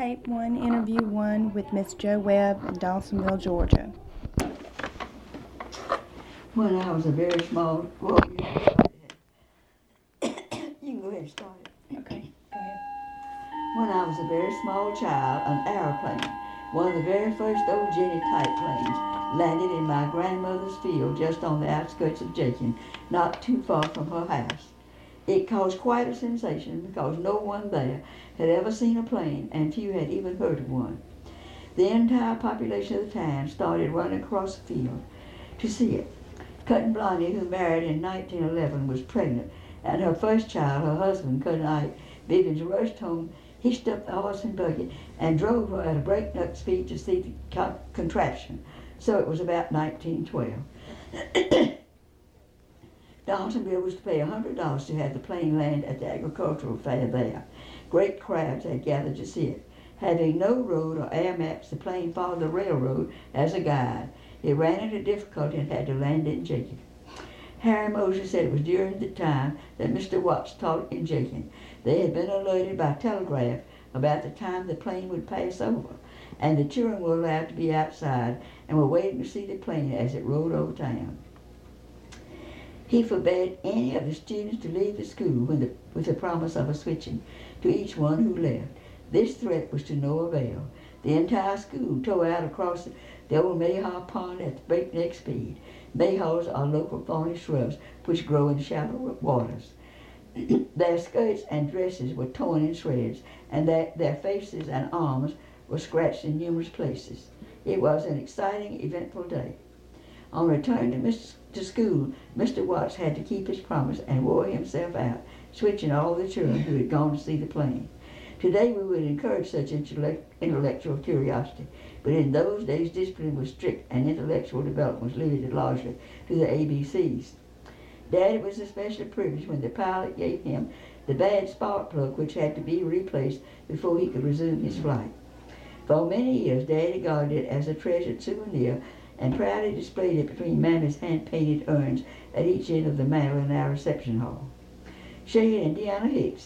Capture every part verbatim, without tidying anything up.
Tape one, Interview one with Miss Jo Webb in Dawsonville, Georgia. When I was a very small, well, you can start it. You can go ahead and start it. Okay, go ahead. When I was a very small child, an aeroplane, one of the very first old Jenny type planes, landed in my grandmother's field just on the outskirts of Jakin, not too far from her house. It caused quite a sensation because no one there had ever seen a plane and few had even heard of one. The entire population of the town started running across the field to see it. Cousin Blondie, who married in nineteen eleven, was pregnant, and her first child, her husband, Cousin Ike Bivens, rushed home, hitched up the horse and buggy, and drove her at a breakneck speed to see the con- contraption. So it was about nineteen twelve. Dawsonville was to pay one hundred dollars to have the plane land at the agricultural fair there. Great crowds had gathered to see it. Having no road or air maps, the plane followed the railroad as a guide. It ran into difficulty and had to land in Jakin. Harry Moser said it was during the time that Mister Watts taught in Jakin. They had been alerted by telegraph about the time the plane would pass over, and the children were allowed to be outside and were waiting to see the plane as it rode over town. He forbade any of the students to leave the school when the, with the promise of a switching to each one who left. This threat was to no avail. The entire school tore out across the, the old mayhaw pond at breakneck speed. Mayhaws are local thorny shrubs which grow in shallow waters. Their skirts and dresses were torn in shreds, and their, their faces and arms were scratched in numerous places. It was an exciting, eventful day. On return to, Mister to school, Mister Watts had to keep his promise and wore himself out, switching all the children who had gone to see the plane. Today we would encourage such intellect, intellectual curiosity, but in those days discipline was strict and intellectual development was limited largely to the A B Cs. Daddy was especially privileged when the pilot gave him the bad spark plug which had to be replaced before he could resume his flight. For many years Daddy guarded it as a treasured souvenir and proudly displayed it between Mammy's hand-painted urns at each end of the mantel in our reception hall. Shade and Deanna Hicks,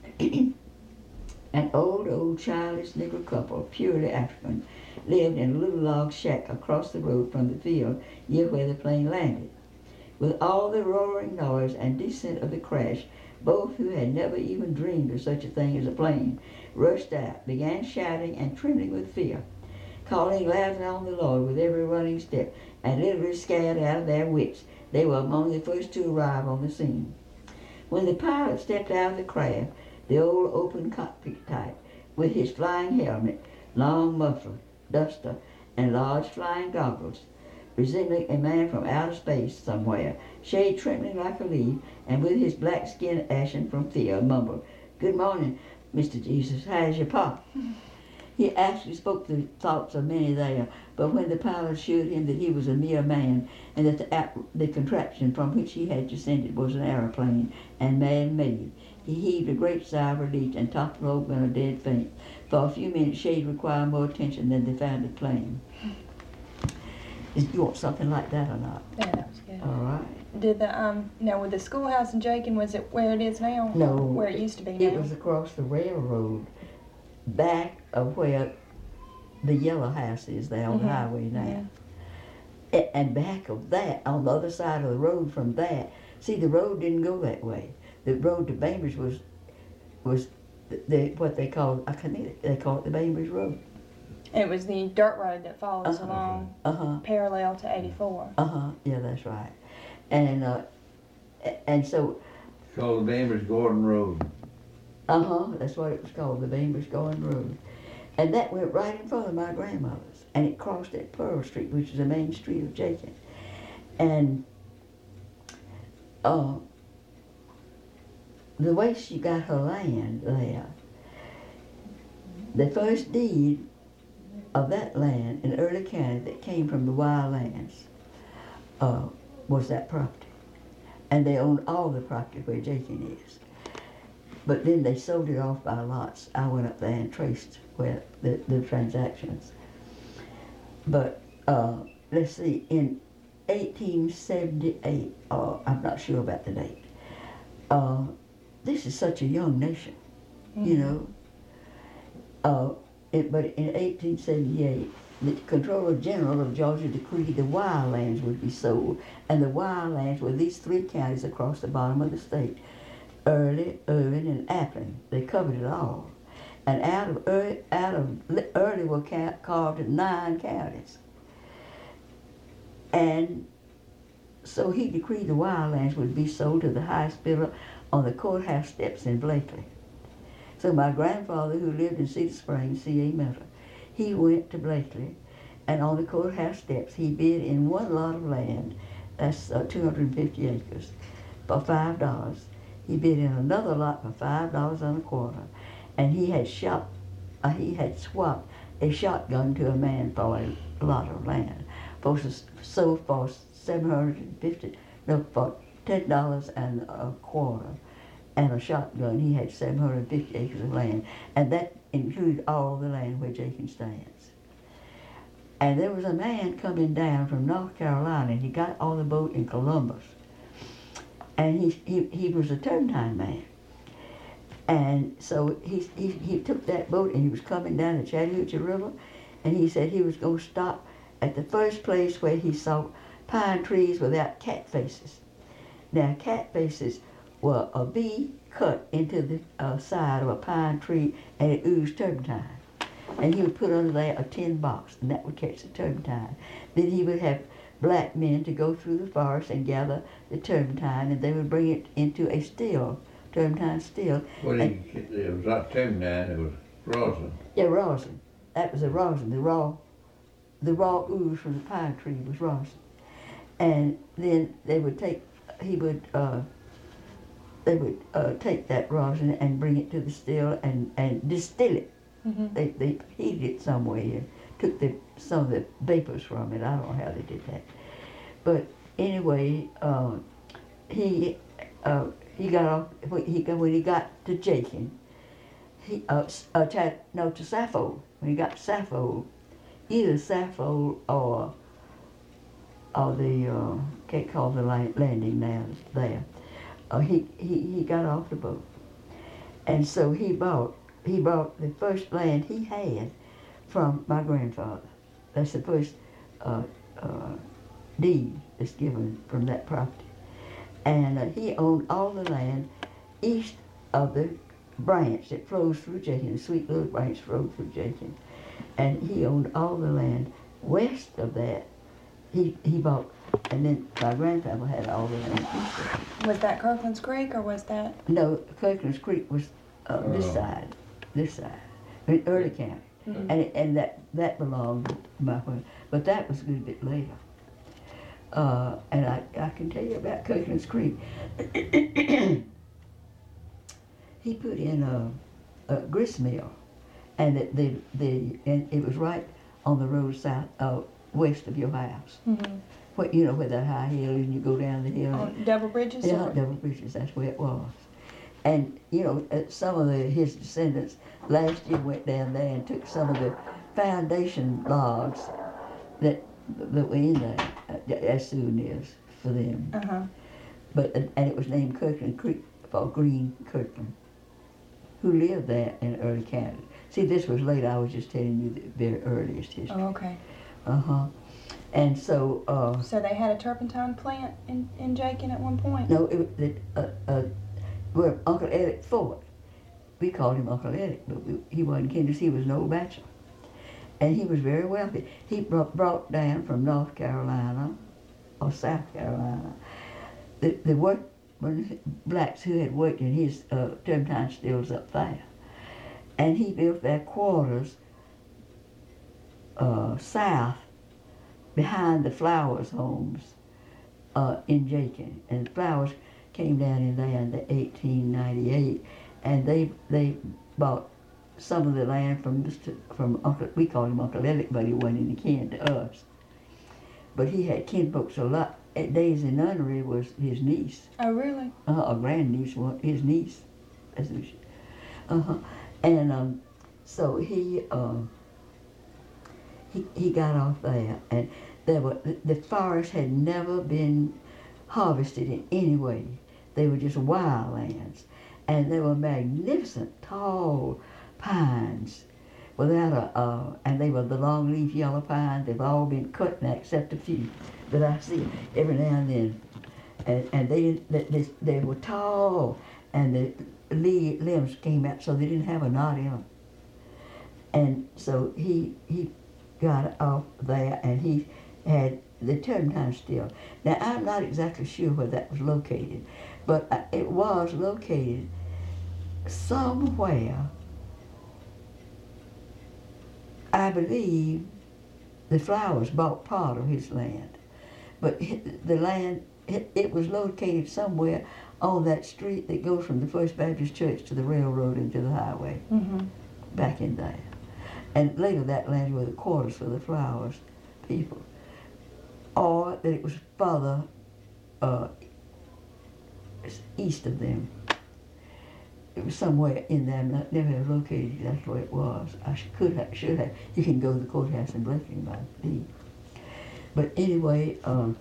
an old, old childish Negro couple, purely African, lived in a little log shack across the road from the field near where the plane landed. With all the roaring noise and descent of the crash, both, who had never even dreamed of such a thing as a plane, rushed out, began shouting and trembling with fear, calling loudly on the Lord with every running step, and literally scared out of their wits. They were among the first to arrive on the scene. When the pilot stepped out of the craft, the old open cockpit type, with his flying helmet, long muffler, duster, and large flying goggles, resembling a man from outer space somewhere, Shade trembling like a leaf, and with his black skin ashen from fear, mumbled, "Good morning, Mister Jesus, how's your pa?" He actually spoke the thoughts of many there, but when the pilot assured him that he was a mere man, and that the, the contraption from which he had descended was an aeroplane, and man-made, he heaved a great sigh of relief and toppled over in a dead faint. For a few minutes, Shade required more attention than they found the plane. You want something like that or not? Yeah, that was good. All right. Did the, um, now with the schoolhouse in Jakin, was it where it is now? No. Where it used to be now? It was across the railroad, back of where the yellow house is there on mm-hmm. the highway now. Yeah. And back of that, on the other side of the road from that, see, the road didn't go that way. The road to Bainbridge was, was the, the what they call, I can't, they call it the Bainbridge Road. It was the dirt road that follows uh-huh. along uh-huh. parallel to eighty-four. Uh-huh, yeah, that's right. And uh, and so... It's called the Bainbridge Gordon Road. Uh-huh, that's what it was called, the Bainbridge Gordon Road. And that went right in front of my grandmother's. And it crossed at Pearl Street, which is the main street of Jakin. And uh, the way she got her land there, the first deed of that land in Early County that came from the wild lands uh, was that property. And they owned all the property where Jakin is. But then they sold it off by lots. I went up there and traced where the, the transactions. But uh, let's see, in eighteen seventy-eight, uh, I'm not sure about the date, uh, this is such a young nation, mm-hmm. you know. Uh, it, but in eighteen seventy-eight, the Comptroller General of Georgia decreed the wild lands would be sold, and the wild lands were these three counties across the bottom of the state: Early, Irving, and Appling. They covered it all. And out of Early, out of Early were ca- carved nine counties. And so he decreed the wild lands would be sold to the highest bidder on the courthouse steps in Blakely. So my grandfather, who lived in Cedar Springs, C A Miller, he went to Blakely, and on the courthouse steps he bid in one lot of land, that's uh, two hundred fifty acres, for five dollars. He bid in another lot for five dollars and a quarter, and he had shot, uh, he had swapped a shotgun to a man for a lot of land, for sold for seven hundred fifty, no, for ten dollars and a quarter, and a shotgun. He had seven hundred fifty acres of land, and that included all the land where Jenkins stands. And there was a man coming down from North Carolina, and he got on the boat in Columbus, and he he, he was a turpentine man. And so he, he he took that boat, and he was coming down the Chattahoochee River, and he said he was going to stop at the first place where he saw pine trees without cat faces. Now, cat faces were a V cut into the uh, side of a pine tree, and it oozed turpentine. And he would put under there a tin box, and that would catch the turpentine. Then he would have black men to go through the forest and gather the turpentine, and they would bring it into a still, turpentine still. Well, and, it, it was not turpentine, it was rosin. Yeah, rosin. That was the rosin, the raw, the raw ooze from the pine tree was rosin. And then they would take, he would, uh, they would uh, take that rosin and bring it to the still and, and distill it. Mm-hmm. They, they heated it somewhere, took the, some of the vapors from it. I don't know how they did that. But anyway, uh, he uh, he got off, when he, when he got to Jakin, he, uh, uh, to, no, to Sappho, when he got to Sappho, either Sappho or or the, uh, can't call the landing now there, uh, he, he, he got off the boat. And so he bought, he bought the first land he had from my grandfather. That's the first uh, uh, deed that's given from that property. And uh, he owned all the land east of the branch that flows through Jakin, the sweet little branch flows through Jakin. And he owned all the land west of that. He he bought, and then my grandfather had all the land east of it. Was that Kirkland's Creek, or was that? No, Kirkland's Creek was uh, this Oh. side, this side, in Early County. Mm-hmm. And, it, and that, that belonged to my father, but that was a good bit later. Uh, and I, I can tell you about Kirkland's Creek. He put in a, a grist mill, and the, the, the and it was right on the road south, uh, west of your house. Mm-hmm. What, you know where that high hill is, and you go down the hill. On Double Bridges? Yeah, or- Double Bridges, that's where it was. And, you know, uh, some of the, his descendants last year went down there and took some of the foundation logs that that were in there uh, as souvenirs for them. Uh-huh. But uh, and it was named Kirkland Creek for Green Kirkland, who lived there in Early County. See, this was later. I was just telling you the very earliest history. Oh, okay. Uh-huh. And so... Uh, So they had a turpentine plant in, in Jakin at one point? no, it was... The, uh, uh, where Uncle Elliot Ford, we called him Uncle Elliot, but we, he wasn't kin, he was an old bachelor. And he was very wealthy. He brought, brought down from North Carolina, or South Carolina, the, the work, blacks who had worked in his uh, turpentine stills up there. And he built their quarters uh, south, behind the Flowers homes uh, in Jakin. And the Flowers came down in there in the eighteen ninety-eight, and they they bought some of the land from Mister from Uncle, we called him Uncle Elliot, but he wasn't any kin to us. But he had kinfolks a lot. Daisy Nunnery was his niece. Oh, really? Uh, a grandniece, his niece. That's who she, uh-huh. And um, so he, um, he he got off there, and there were the, the forest had never been harvested in any way. They were just wild lands, and they were magnificent, tall pines without a, uh, and they were the longleaf yellow pine. They've all been cut now except a few that I see every now and then. And, and they, they, they, they were tall, and the lee limbs came out so they didn't have a knot in them. And so he, he got off there, and he had the turpentine still. Now, I'm not exactly sure where that was located, but it was located somewhere. I believe the Flowers bought part of his land, but the land, it was located somewhere on that street that goes from the First Baptist Church to the railroad and to the highway, Mm-hmm. back in there. And later that land were the quarters for the Flowers people. Or that it was further uh, east of them. It was somewhere in there. I'm not, never have located exactly where it was. I sh- could have, should have. You can go to the courthouse in Blakely, I believe. But anyway, um,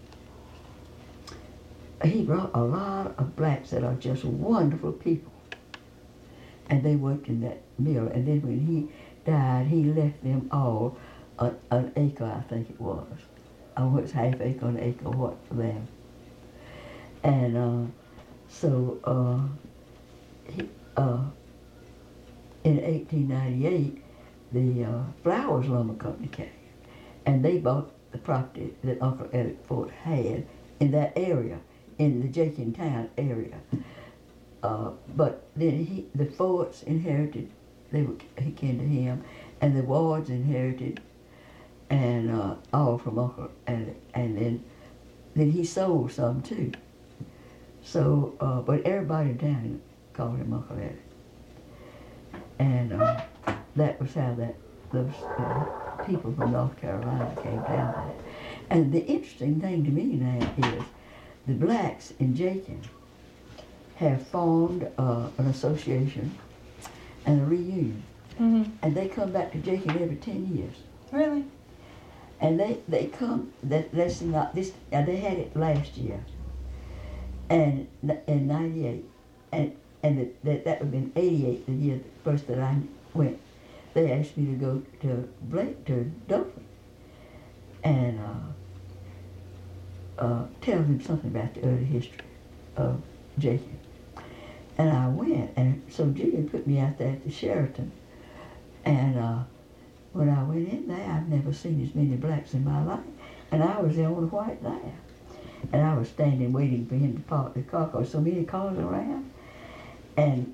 he brought a lot of blacks that are just wonderful people. And they worked in that mill. And then when he died, he left them all a, an acre, I think it was. I don't know if it's half acre, an acre, what for them. And uh, so uh, he, uh, in eighteen ninety-eight, the uh, Flowers Lumber Company came, and they bought the property that Uncle Eric Ford had in that area, in the Jenkintown area. Uh, but then he, the Fords inherited, they were, he came to him, and the Wards inherited, and uh, all from Uncle Eric, and then then he sold some too. So, uh, but everybody in town called him Uncle Eric, and uh, that was how that those uh, people from North Carolina came down there. And the interesting thing to me now is the blacks in Jakin have formed uh, an association and a reunion, Mm-hmm. and they come back to Jakin every ten years. Really? And they, they come, that, that's not this, uh, they had it last year, and in ninety-eight, and and it, that, that would have been eighty-eight, the year first that I went. They asked me to go to Blake, to Dublin, and uh, uh, tell them something about the early history of Jakin. And I went, and so Julian put me out there at the Sheraton, and uh, when I went in there, I've never seen as many blacks in my life, and I was the only white there. And I was standing waiting for him to park the car, because so many cars around. And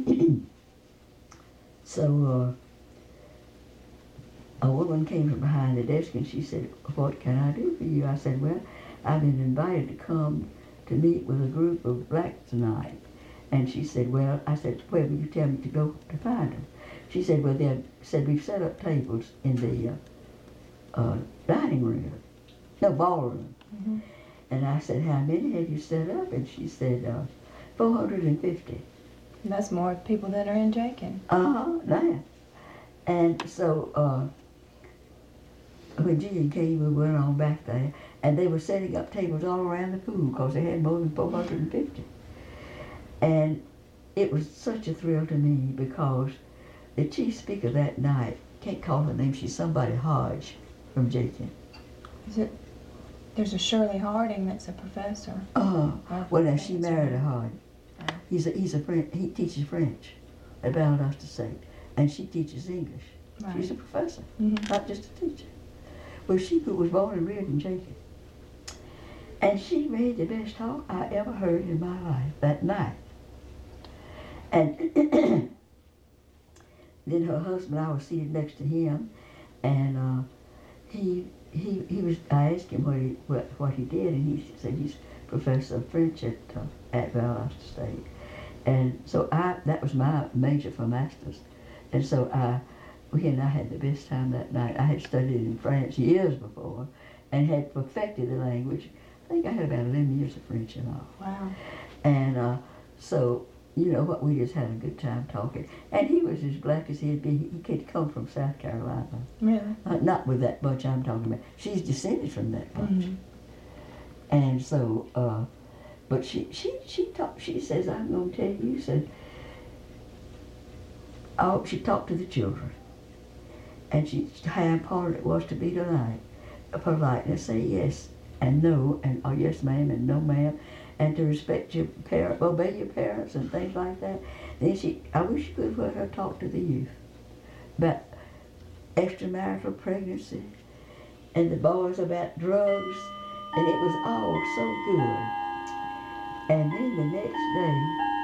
so uh, a woman came from behind the desk, and she said, "What can I do for you?" I said, "Well, I've been invited to come to meet with a group of blacks tonight." And she said, "Well," I said, "Where will you tell me to go to find them?" She said, "Well, they said we've set up tables in the uh, uh, dining room, no, ballroom." Mm-hmm. And I said, "How many have you set up?" And she said, uh, four hundred fifty. That's more people that are in Jakin. Uh-huh, now. And so uh, when Julian came, we went on back there, and they were setting up tables all around the pool because they had more than four hundred fifty. And it was such a thrill to me because the chief speaker that night, can't call her name, she's somebody Hodge from Jakin. Is it? There's a Shirley Harding that's a professor. Uh, Or well, now she professor. married a Hodge. He's a, he's a French, he teaches French at Valdosta State, and she teaches English. Right. She's a professor, Mm-hmm. not just a teacher. Well, she was born and reared in Jakin. And she made the best talk I ever heard in my life that night. And then her husband, I was seated next to him, and uh, he he he was. I asked him what he what, what he did, and he said he's professor of French at uh, at Valdosta State. And so I that was my major for masters, and so I we and I had the best time that night. I had studied in France years before, and had perfected the language. I think I had about eleven years of French and all. Wow. And uh, so, you know what, we just had a good time talking. And he was as black as he'd be. He could come from South Carolina. Really? Uh, not with that bunch I'm talking about. She's descended from that bunch. Mm-hmm. And so, uh, but she, she, she talked, she says, "I'm going to tell you," said, oh, she talked to the children. And she, how important it was to be polite, polite and say yes and no, and oh yes ma'am and no ma'am, and to respect your parent, obey your parents and things like that. Then she, I wish you could let her talk to the youth about extramarital pregnancy and the boys about drugs, and it was all so good. And then the next day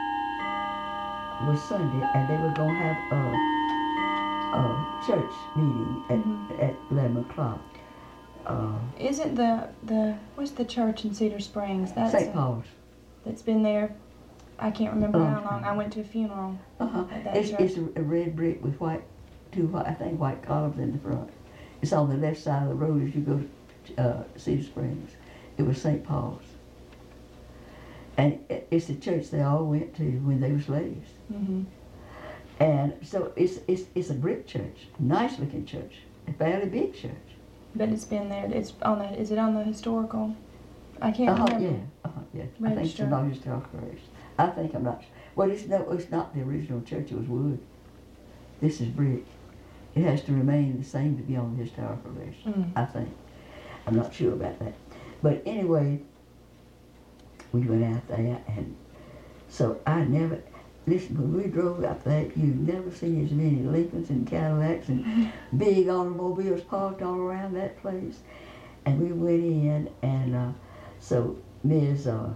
was Sunday, and they were going to have a, a church meeting at, mm-hmm. at eleven o'clock. Uh, Isn't the, the, what's the church in Cedar Springs? That's Saint Paul's. That's been there, I can't remember Oh. how long. I went to a funeral Uh-huh. at that It's, church. it's a red brick with white, two white, I think white columns in the front. It's on the left side of the road as you go to uh, Cedar Springs. It was Saint Paul's. And it- it's the church they all went to when they were slaves. Mm-hmm. And so it's, it's, it's a brick church, nice looking church, a fairly big church. But it's been there. It's on the. Is it on the historical? I can't Uh-huh, remember. yeah, uh-huh, yeah. I think it's Register. a non historical register. I think I'm not, well, it's no, it's not the original church, it was wood. This is brick. It has to remain the same to be on the historical register, Mm. I think. I'm not sure about that. But anyway, we went out there, and so I never, listen, when we drove out there, you've never seen as many Lincolns and Cadillacs and big automobiles parked all around that place. And we went in, and uh, so Miz Uh,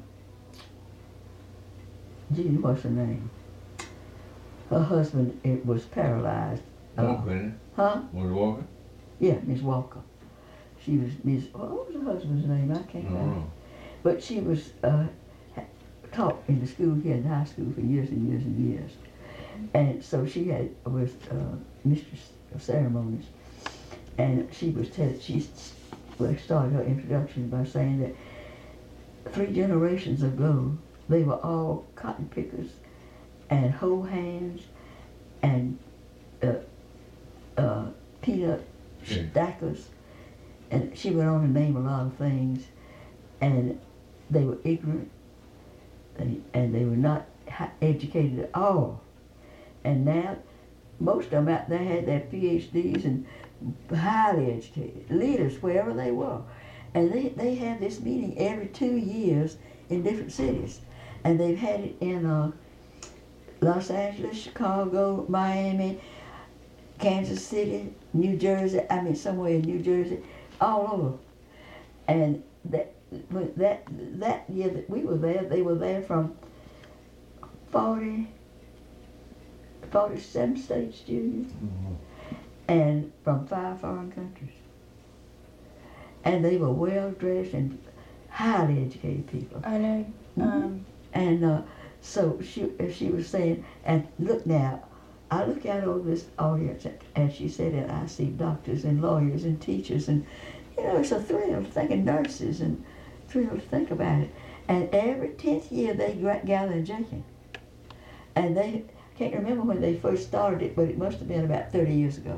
gee, what's her name? Her husband it was paralyzed. Uh, Walker, huh? was Walker? Yeah, Miss Walker. She was Miss. What was her husband's name? I can't No, remember. no. But she was uh, ha- taught in the school here in high school for years and years and years. And so she had was uh, mistress of ceremonies, and she was tell she s- well, started her introduction by saying that three generations ago they were all cotton pickers and hoe hands and uh, uh, peanut Yeah. stackers, and she went on to name a lot of things, and they were ignorant, and, and they were not hi- educated at all. And now, most of them out there had their P H Ds and highly educated, leaders wherever they were. And they, they have this meeting every two years in different cities. And they've had it in uh, Los Angeles, Chicago, Miami, Kansas City, New Jersey, I mean somewhere in New Jersey, all over. And that when that that year that we were there, they were there from forty, forty-seven states, Junior, Mhm. and from five foreign countries. And they were well-dressed and highly educated people. I know. Mhm. Um, And uh, so she she was saying, and look now, I look out over this audience, and she said, and I see doctors and lawyers and teachers, and you know, it's a thrill to think of nurses, and thrill to think about it. And every tenth year they gra- gather in Jakin. And they, I can't remember when they first started it, but it must have been about thirty years ago.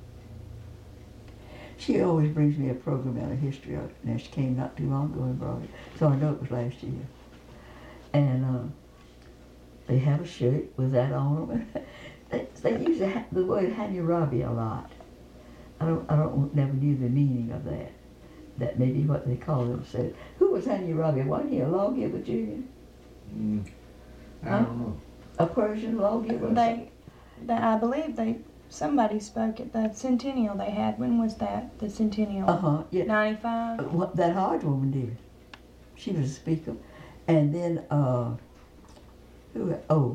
She always brings me a program out of history of it, and she came not too long ago and brought it, so I know it was last year. And uh, they have a shirt with that on them. they, they use the, the word Hammurabi a lot. I don't, I don't, never knew the meaning of that. That may be what they call them. Said, who was Hammurabi? Wasn't he a lawgiver, Julian? Mm, I Huh? don't know. A Persian lawgiver? they, they, I believe they. Somebody spoke at the centennial they had. When was that? The centennial. Uh-huh, yeah. ninety-five. What that Hodge woman did. She was a speaker. And then, uh, who, oh,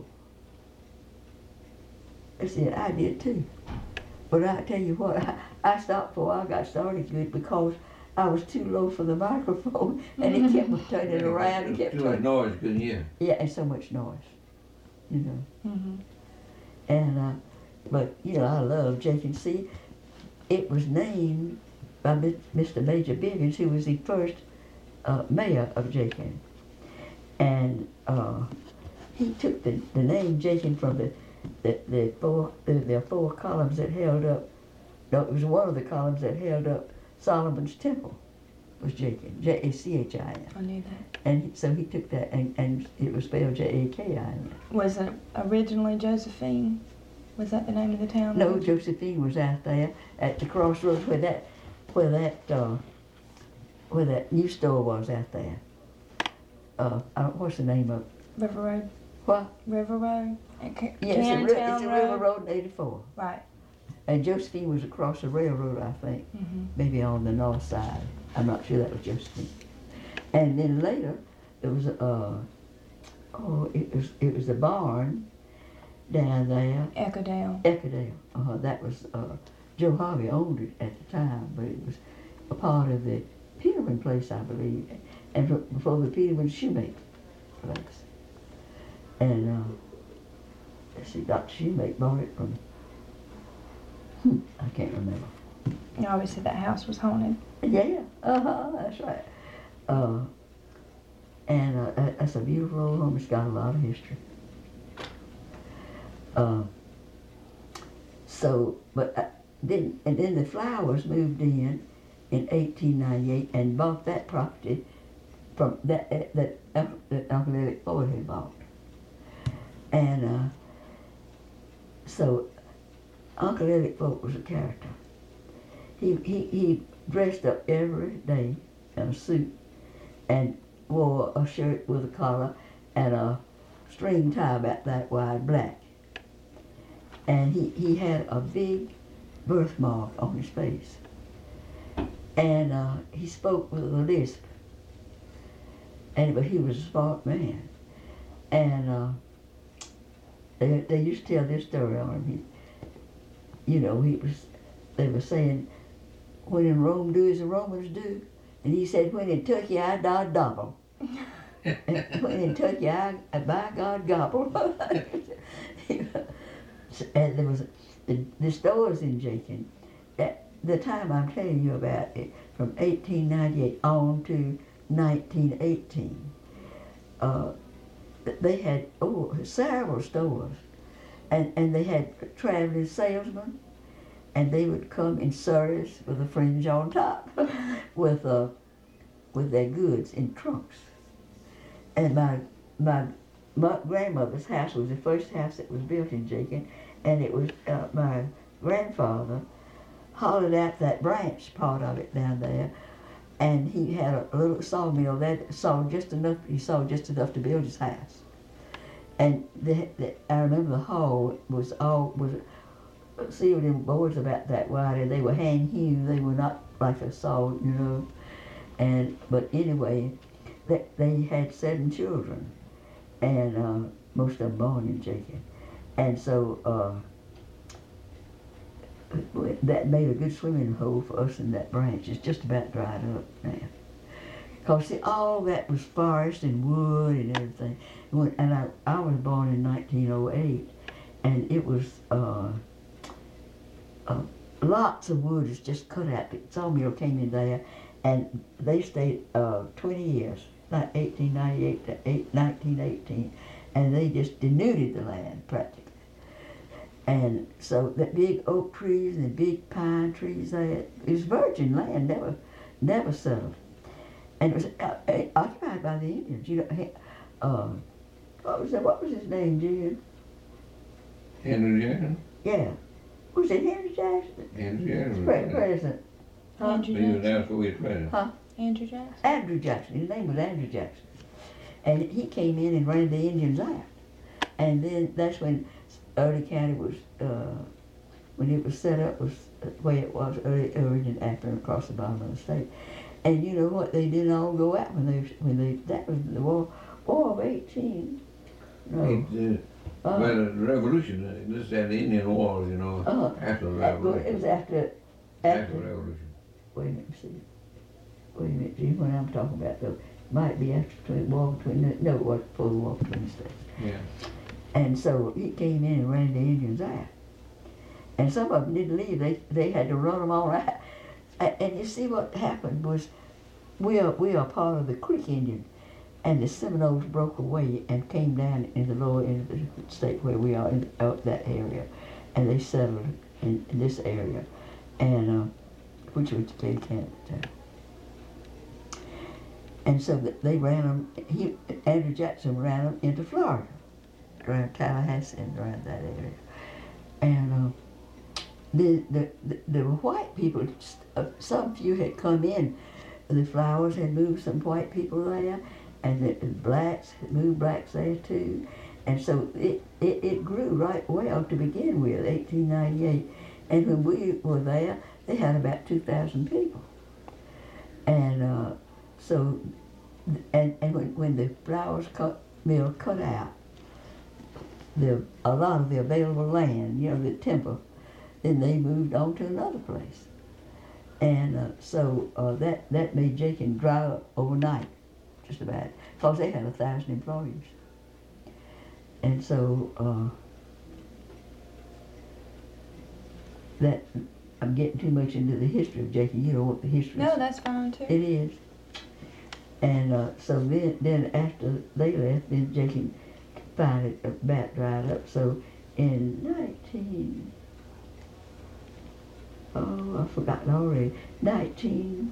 I said, I did too. But I tell you what, I, I stopped before I got started good because I was too low for the microphone, and it kept turning around, it kept Too much turning. noise, couldn't hear. Yeah, and so much noise, you know. Mm-hmm. And, uh, but, you know, I love Jakin. See, it was named by Mister Major Biggins, who was the first uh, mayor of Jakin. And uh, he took the, the name Jakin from the, the, the four the, the four columns that held up, no, it was one of the columns that held up Solomon's Temple, was Jakin, J A C H I N. I knew that. And he, so he took that, and, and it was spelled J A K I N. Was it originally Josephine? Was that the name of the town? No, Josephine was out there at the crossroads where that, where that, uh, where that new store was out there. Uh, I don't, what's the name of it? River Road. What? River Road. And Ca- Yes, it's a, ri- Cannontown it's a Road. River Road in eighty-four. Right. And Josephine was across the railroad, I think, Mm-hmm. maybe on the north side. I'm not sure that was Josephine. And then later, it was, uh, oh, it was, it was the barn down there, Echodale. Echodale. Uh, that was, uh, Joe Harvey owned it at the time, but it was a part of the Peterman place, I believe, and fr- before the Peterman Shoemake place. And, uh, let's see, Doctor Shoemake bought it from, hmm, I can't remember. You always said that house was haunted. Yeah, uh-huh, that's right. Uh, and uh, that- that's a beautiful old home. It's got a lot of history. Uh, so, but uh, then, and then the Flowers moved in in eighteen ninety-eight and bought that property from that uh, that, uh, that Uncle Elliot Ford had bought. And uh, so Uncle Elliot Ford was a character. He, he, he dressed up every day in a suit and wore a shirt with a collar and a string tie about that wide black. And he, he had a big birthmark on his face. And uh, he spoke with a lisp. And, but he was a smart man. And uh, they, they used to tell this story on him. He, you know, he was, they were saying, when in Rome do as the Romans do. And he said, when in Turkey I die double. And when in Turkey I, I by God gobble. And there was, the, the stores in Jakin, at the time I'm telling you about it, from eighteen ninety-eight on to nineteen eighteen, uh, they had, oh, several stores. And, and they had traveling salesmen, and they would come in surreys with a fringe on top, with uh, with their goods in trunks. And my my my grandmother's house was the first house that was built in Jakin, and it was uh, my grandfather hollowed out that branch part of it down there, and he had a little sawmill that sawed just enough. He sawed just enough to build his house. And the, the, I remember the hall was all was sealed in boards about that wide, and they were hand hewn. They were not like a saw, you know. And but anyway, they, they had seven children, and uh, most of them born in Jakin. And so uh, that made a good swimming hole for us in that branch. It's just about dried up now. Because see, all that was forest and wood and everything. When, and I, I was born in nineteen oh eight, and it was uh, uh, lots of wood is just cut out. The sawmill came in there, and they stayed uh, twenty years, like eighteen ninety-eight to nineteen eighteen, and they just denuded the land practically. And so the big oak trees and the big pine trees there, it was virgin land, never, never settled. And it was uh, uh, occupied by the Indians. You know, he, uh, what was that, what was his name, Jim? Henry Jackson? Yeah. Was it Henry Jackson? Henry Jackson. Pre- president. Huh? Andrew He was Jackson. out for his president. Huh? Andrew Jackson. Andrew Jackson. His name was Andrew Jackson. And he came in and ran the Indians out. And then that's when Early County was, uh, when it was set up, was the way it was early, early and after across the bottom of the state. And you know what? They didn't all go out when they, when they, that was the war, war of eighteen. No. It, uh, Uh, well, the revolution, uh, this had the Indian Wars, you know, Uh-huh. after the that- well, it revolution. was after, After the after, revolution. wait a minute, see. Wait a minute, Jim, what I'm talking about though, might be after the war between, the, no, it was before the war between the states. Yeah. And so he came in and ran the Indians out. And some of them didn't leave, they, they had to run them all out. And, and you see what happened was, we are, we are part of the Creek Indian, and the Seminoles broke away and came down in the lower end of the state where we are, in out that area, and they settled in, in this area, and uh, which was the big Canada town. And so that they ran them, he, Andrew Jackson ran them into Florida, around Tallahassee and around that area. And uh, the, the, the, the white people, uh, some few had come in. The Flowers had moved some white people there, and the, the blacks had moved blacks there too. And so it, it, it grew right well to begin with, eighteen ninety-eight. And when we were there, they had about two thousand people. And uh, so, and, and when, when the Flowers cut, mill cut out the, a lot of the available land, you know, the timber, then they moved on to another place. And uh, so uh, that, that made Jakin dry up overnight, just about, because they had a thousand employees. And so uh, that, I'm getting too much into the history of Jakin. You know what the history No, is. that's fine too. It is. And uh, so then, then after they left, then Jakin finally about dried up. So in nineteen, oh, I've forgotten already, nineteen,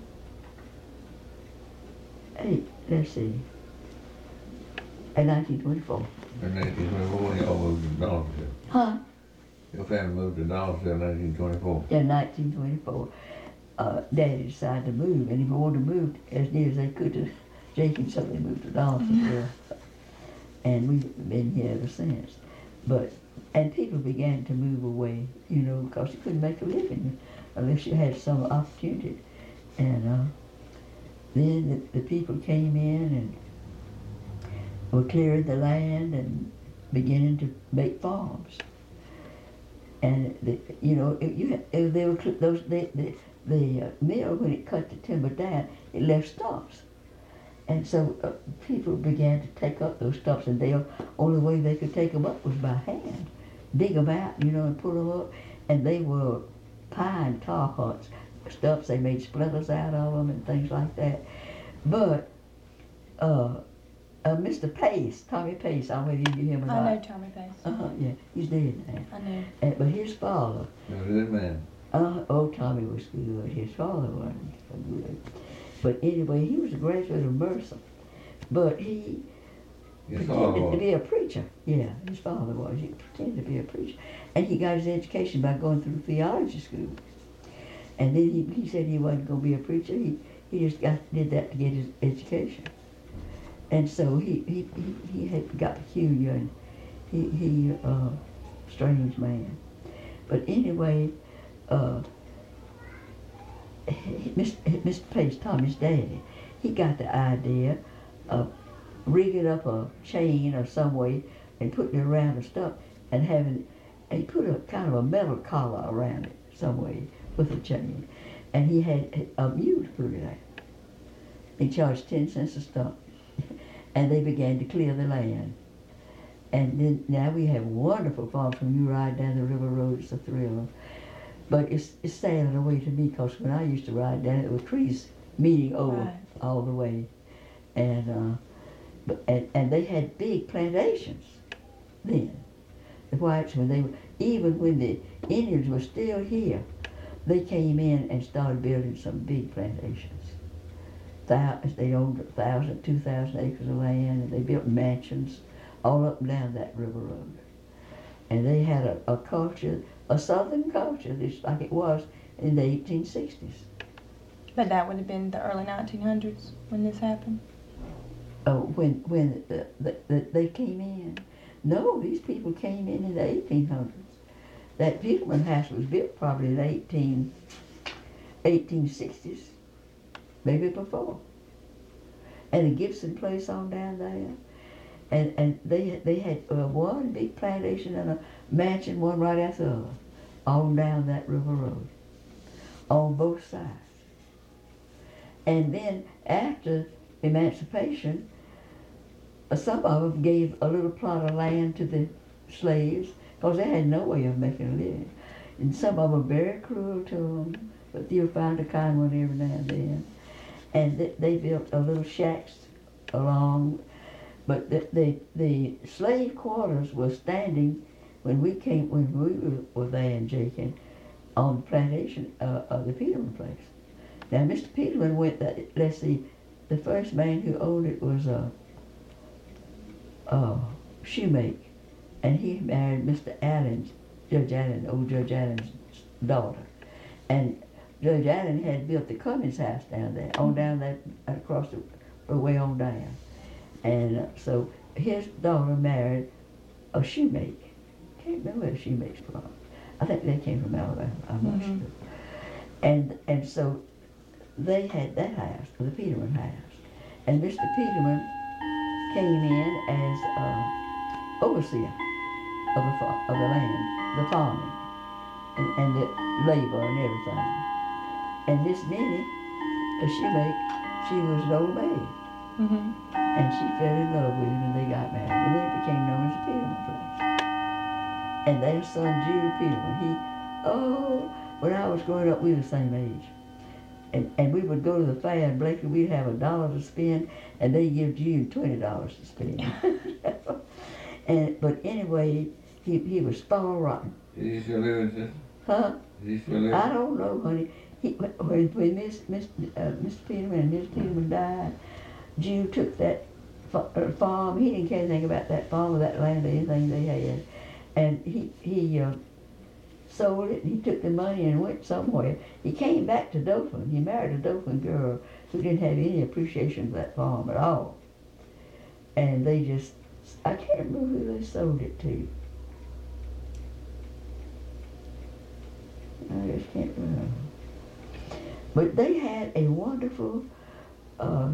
eight, let's see, in nineteen twenty-four. In nineteen twenty-four, y'all moved to Donaldsonville. Huh? Your family moved to Donaldsonville in nineteen twenty-four. In nineteen twenty-four. Uh, Daddy decided to move, and he wanted to move as near as they could to Jakin, so they moved to Donaldsonville. And we've been here ever since. But, and people began to move away, you know, because you couldn't make a living unless you had some opportunity. And uh, then the, the people came in and were clearing the land and beginning to make farms. And the, you know, it, you had, it, they were those the the, the uh, mill, when it cut the timber down, it left stumps, and so uh, people began to take up those stumps, and the only way they could take them up was by hand, dig them out, you know, and pull them up, and they were pine tar huts, stumps. They made splinters out of them and things like that, but. Uh, Uh, Mister Pace, Tommy Pace, I don't know if you knew him or not. I know Tommy Pace. Uh-huh, yeah, he's dead now. I know. Uh, but his father, He was a good man. uh, oh, Tommy was good. His father wasn't so good. But anyway, he was a graduate of Mercer. But he His father pretended to was. be a preacher. Yeah, his father was. He pretended to be a preacher. And he got his education by going through theology school. And then he, he said he wasn't going to be a preacher. He, he just got did that to get his education. And so he, he, he, he had got peculiar, and he, he uh, strange man. But anyway, uh, Mister Mister Pace, Tommy's daddy, he got the idea of rigging up a chain or some way and putting it around the stuff and having, and he put a kind of a metal collar around it some way with a chain. And he had a mule to put it out. He charged ten cents a stump. And they began to clear the land. And then now we have wonderful farms when you ride down the river road. It's a thrill. But it's, it's sad in a way to me, because when I used to ride down it, there were trees meeting over Right. all the way. And, uh, but, and, and they had big plantations then. The whites, when they were, even when the Indians were still here, they came in and started building some big plantations. Thousands, they owned a thousand, two thousand acres of land, and they built mansions all up and down that river road. And they had a, a culture, a southern culture, just like it was in the eighteen sixties. But that would have been the early nineteen hundreds when this happened? Oh, when when the, the, the, they came in. No, these people came in in the eighteen hundreds. That Peterman house was built probably in the eighteen, eighteen sixties. Maybe before. And the Gibson place on down there. And and they they had uh, one big plantation and a mansion, one right after the other, on down that river road, on both sides. And then after emancipation, uh, some of them gave a little plot of land to the slaves, because they had no way of making a living. And some of them were very cruel to them, but you'll find a kind one every now and then. And th- they built a little shacks along, but the, the the slave quarters were standing when we came when we were, were there in Jakin on the plantation uh, of the Peterman place. Now Mister Peterman went. The, let's see, the first man who owned it was a uh, uh, Shoemake, and he married Mister Allen Judge Allen, old Judge Allen's daughter. And Judge Allen had built the Cummings house down there, on down that, across the way on down. And uh, so his daughter married a shoemaker. Can't remember where she makes from. I think they came from Alabama, I'm not Mhm. sure. And and so they had that house, the Peterman house. And Mister Peterman came in as uh, overseer of the, fa- of the land, the farming, and, and the labor and everything. And Miss Minnie, a shoemaker, she was an old maid. Mhm. And she fell in love with him and they got married. And then it became known as the Peterman place. And their son, Jude Peterman, he, oh, when I was growing up, we were the same age. And, and we would go to the fair in Blakely, we'd have a dollar to spend, and they'd give Jude twenty dollars to spend. and But anyway, he, he was spoiled rotten. Is he still living, sister? Huh? Is he still living? I don't know, honey. He, when when Miss, Miss, uh, Mister Peterman and Miss Peterman died, Jude took that fa- uh, farm. He didn't care anything about that farm or that land or anything they had. And he, he uh, sold it, and he took the money and went somewhere. He came back to Dothan. He married a Dothan girl who didn't have any appreciation for that farm at all. And they just, I can't remember who they sold it to. I just can't remember. But they had a wonderful uh,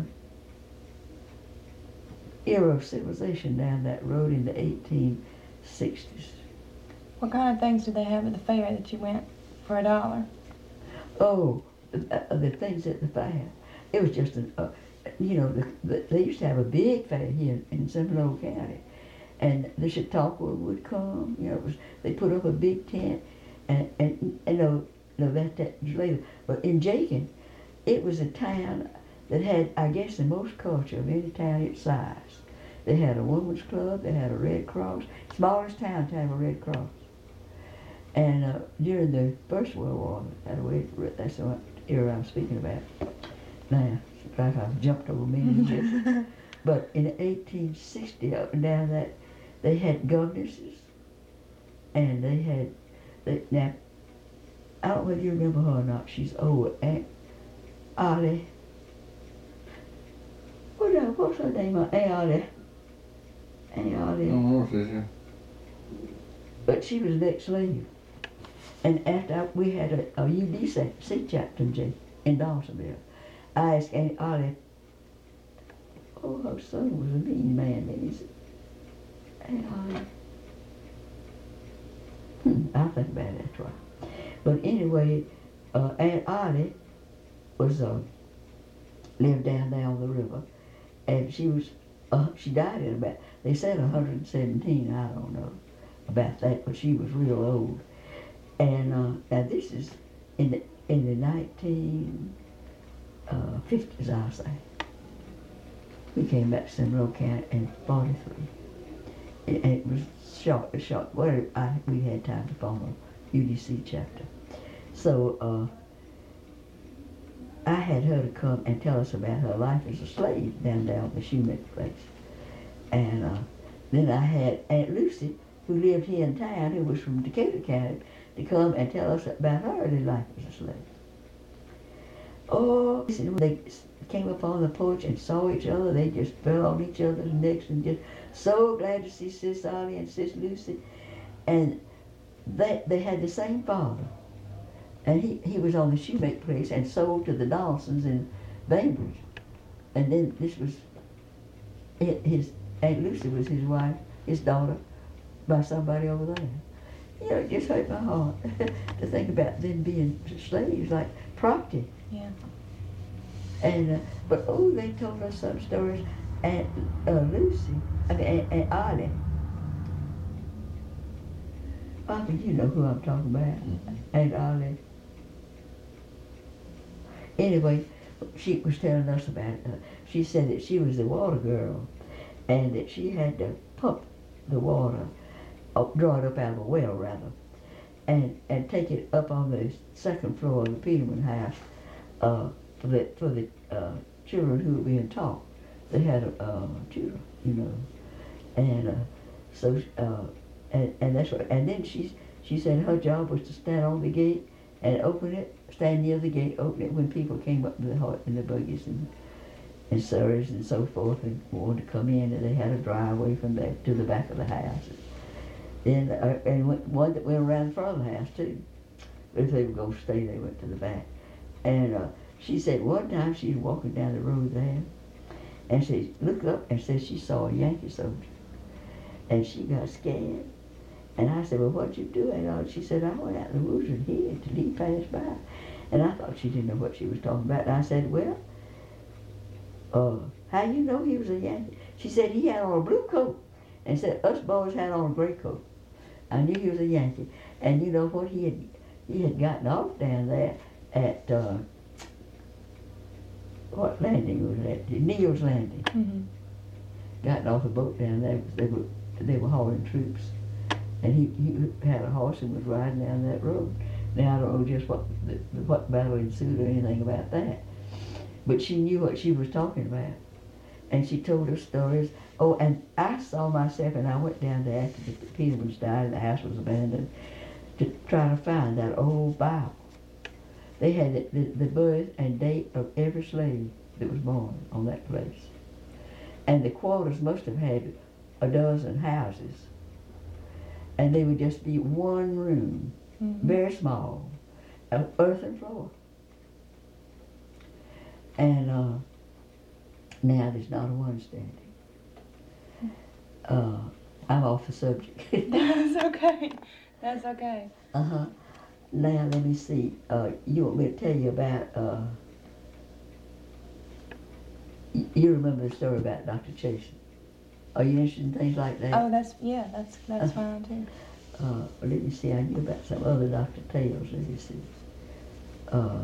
era of civilization down that road in the eighteen sixties. What kind of things did they have at the fair that you went for a dollar? Oh, uh, the things at the fair. It was just, an, uh, you know, the, the, they used to have a big fair here in Seminole County. And the Chautauqua would come, you know, it was, they put up a big tent. And, and, and no, no, that, that was later. But in Jakin, it was a town that had, I guess, the most culture of any town its size. They had a women's club, they had a Red Cross, smallest town to have a Red Cross. And uh, during the First World War, that way, that's the era I'm speaking about. Now, it's like I've jumped over many years. But in eighteen sixty, up and down that, they had governesses, and they had, they, now, I don't know if you remember her or not, she's old, Aunt Ollie. What, uh, what's her name? Aunt Ollie. Aunt I Ollie. don't know, sister. But she was an ex-slave. And after we had a, a U D C, C chaplain in Dawsonville, I asked Aunt Ollie, oh, her son was a mean man. And he said, Aunt Ollie, hmm, I'll think about it, that's right. But anyway, uh, Aunt Ollie was, uh, lived down there on the river. And she was, uh, she died at about, they said one hundred seventeen, I don't know about that, but she was real old. And uh, now this is in the in the nineteen fifties, I'll say. We came back to Seminole County in forty-three. And it was short, short. Well, I we had time to form a U D C chapter. So uh, I had her to come and tell us about her life as a slave down there at the shoemaker place. And uh, then I had Aunt Lucy, who lived here in town, who was from Decatur County, to come and tell us about her early life as a slave. Oh, when they came up on the porch and saw each other, they just fell on each other's necks and just so glad to see Sis Ollie and Sis Lucy. And they, they had the same father. And he, he was on the shoemaker place and sold to the Dawsons in Bainbridge. And then this was, his Aunt Lucy was his wife, his daughter, by somebody over there. You know, it just hurt my heart to think about them being slaves, like property. Yeah. And, uh, but oh, they told us some stories. Aunt uh, Lucy, I mean, Aunt, Aunt Ollie. Often you know who I'm talking about. Mm-hmm. Aunt Ollie. Anyway, she was telling us about it. Uh, she said that she was the water girl and that she had to pump the water, uh, draw it up out of a well rather, and, and take it up on the second floor of the Peterman house uh, for the, for the uh, children who were being taught. They had a uh, tutor, you know. And uh, so, uh, and, and that's what, and then she, She said her job was to stand on the gate and open it, stand near the gate, open it when people came up to the hut in the buggies and, and surreys and so forth and wanted to come in, and they had a driveway from there to the back of the house. And, uh, and one that went around in front of the house too. But if they were going to stay, they went to the back. And uh, she said one time she was walking down the road there, and she looked up and said she saw a Yankee soldier. And she got scared. And I said, well, what'd you do? And she said, I went out in the woods and hid till he passed by. And I thought she didn't know what she was talking about. And I said, well, uh, how you know he was a Yankee? She said he had on a blue coat. And said us boys had on a gray coat. I knew he was a Yankee. And you know what? He had he had gotten off down there at, uh, what landing was that? Neal's Landing. Mm-hmm. Gotten off a boat down there. They were, they were hauling troops. And he, he had a horse and was riding down that road. Now, I don't know just what the, what battle ensued or anything about that. But she knew what she was talking about. And she told us stories. Oh, and I saw myself, and I went down there after the Petermans died and the house was abandoned to try to find that old Bible. They had the, the, the birth and date of every slave that was born on that place. And the quarters must have had a dozen houses. And they would just be one room, mm-hmm. very small, an earthen floor. And uh, now there's not a one standing. Uh, I'm off the subject. That's okay. That's okay. Uh-huh. Now let me see. Uh, you want me to tell you about, uh, y- you remember the story about Doctor Chasen? Are you interested in things like that? Oh, that's, yeah, that's that's Uh, fine too. Uh, let me see, I knew about some other Doctor Tales, let me see. Uh,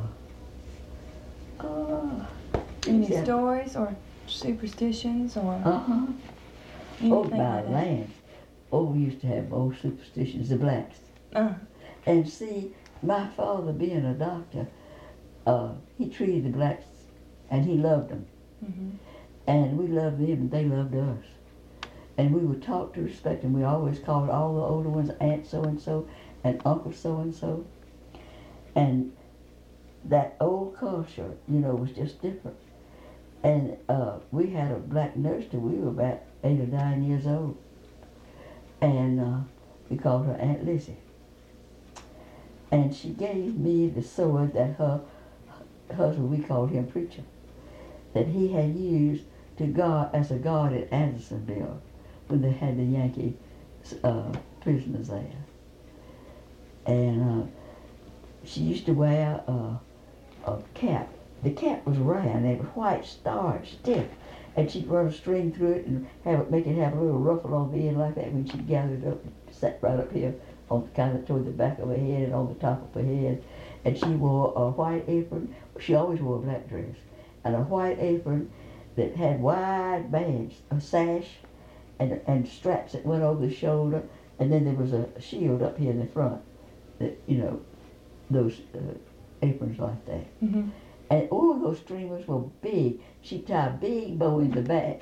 uh, Any yeah. stories or superstitions or Uh-huh. anything Oh, like my that? land. Oh, we used to have old superstitions, the blacks. Uh, And see, my father being a doctor, uh, he treated the blacks and he loved them. mm-hmm. And we loved them and they loved us. And we were taught to respect them. We always called all the older ones Aunt so-and-so and Uncle so-and-so. And that old culture, you know, was just different. And uh, we had a black nurse till we were about eight or nine years old. And uh, we called her Aunt Lizzie. And she gave me the sword that her husband, we called him Preacher, that he had used to guard as a guard at Andersonville when they had the Yankee uh, prisoners there. And uh, she used to wear a, a cap. The cap was round and white stars, stiff, and she'd run a string through it and have it, make it have a little ruffle on the end like that when she gathered it up, sat right up here on kind of toward the back of her head and on the top of her head. And she wore a white apron. She always wore a black dress and a white apron that had wide bands, a sash, and and straps that went over the shoulder, and then there was a shield up here in the front. That you know, those uh, aprons like that. Mm-hmm. And all those streamers were big. She tied a big bow in the back,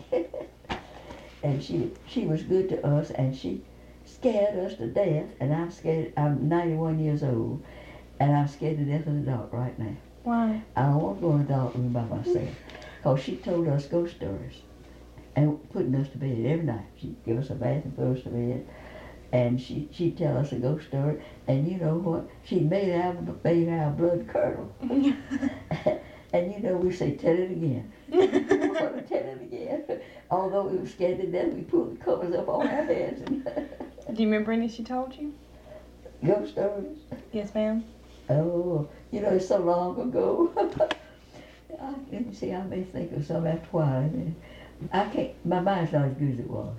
and she she was good to us, and she scared us to death. And I'm scared. I'm ninety-one years old, and I'm scared to death of the dark right now. Why? I don't want to go in the dark room by myself. Because she told us ghost stories and putting us to bed every night. She'd give us a bath and put us to bed. And she, she'd tell us a ghost story. And you know what? She made our, made our blood curdle. And you know, we say, tell it again. We want to tell it again. Although we were scared to death, we pulled the covers up on our heads. And Do you remember any she told you? ghost stories? Yes, ma'am. Oh, you know, it's so long ago. I, let me see, I may think of some after a while. I, mean, I can't, my mind's not as good as it was.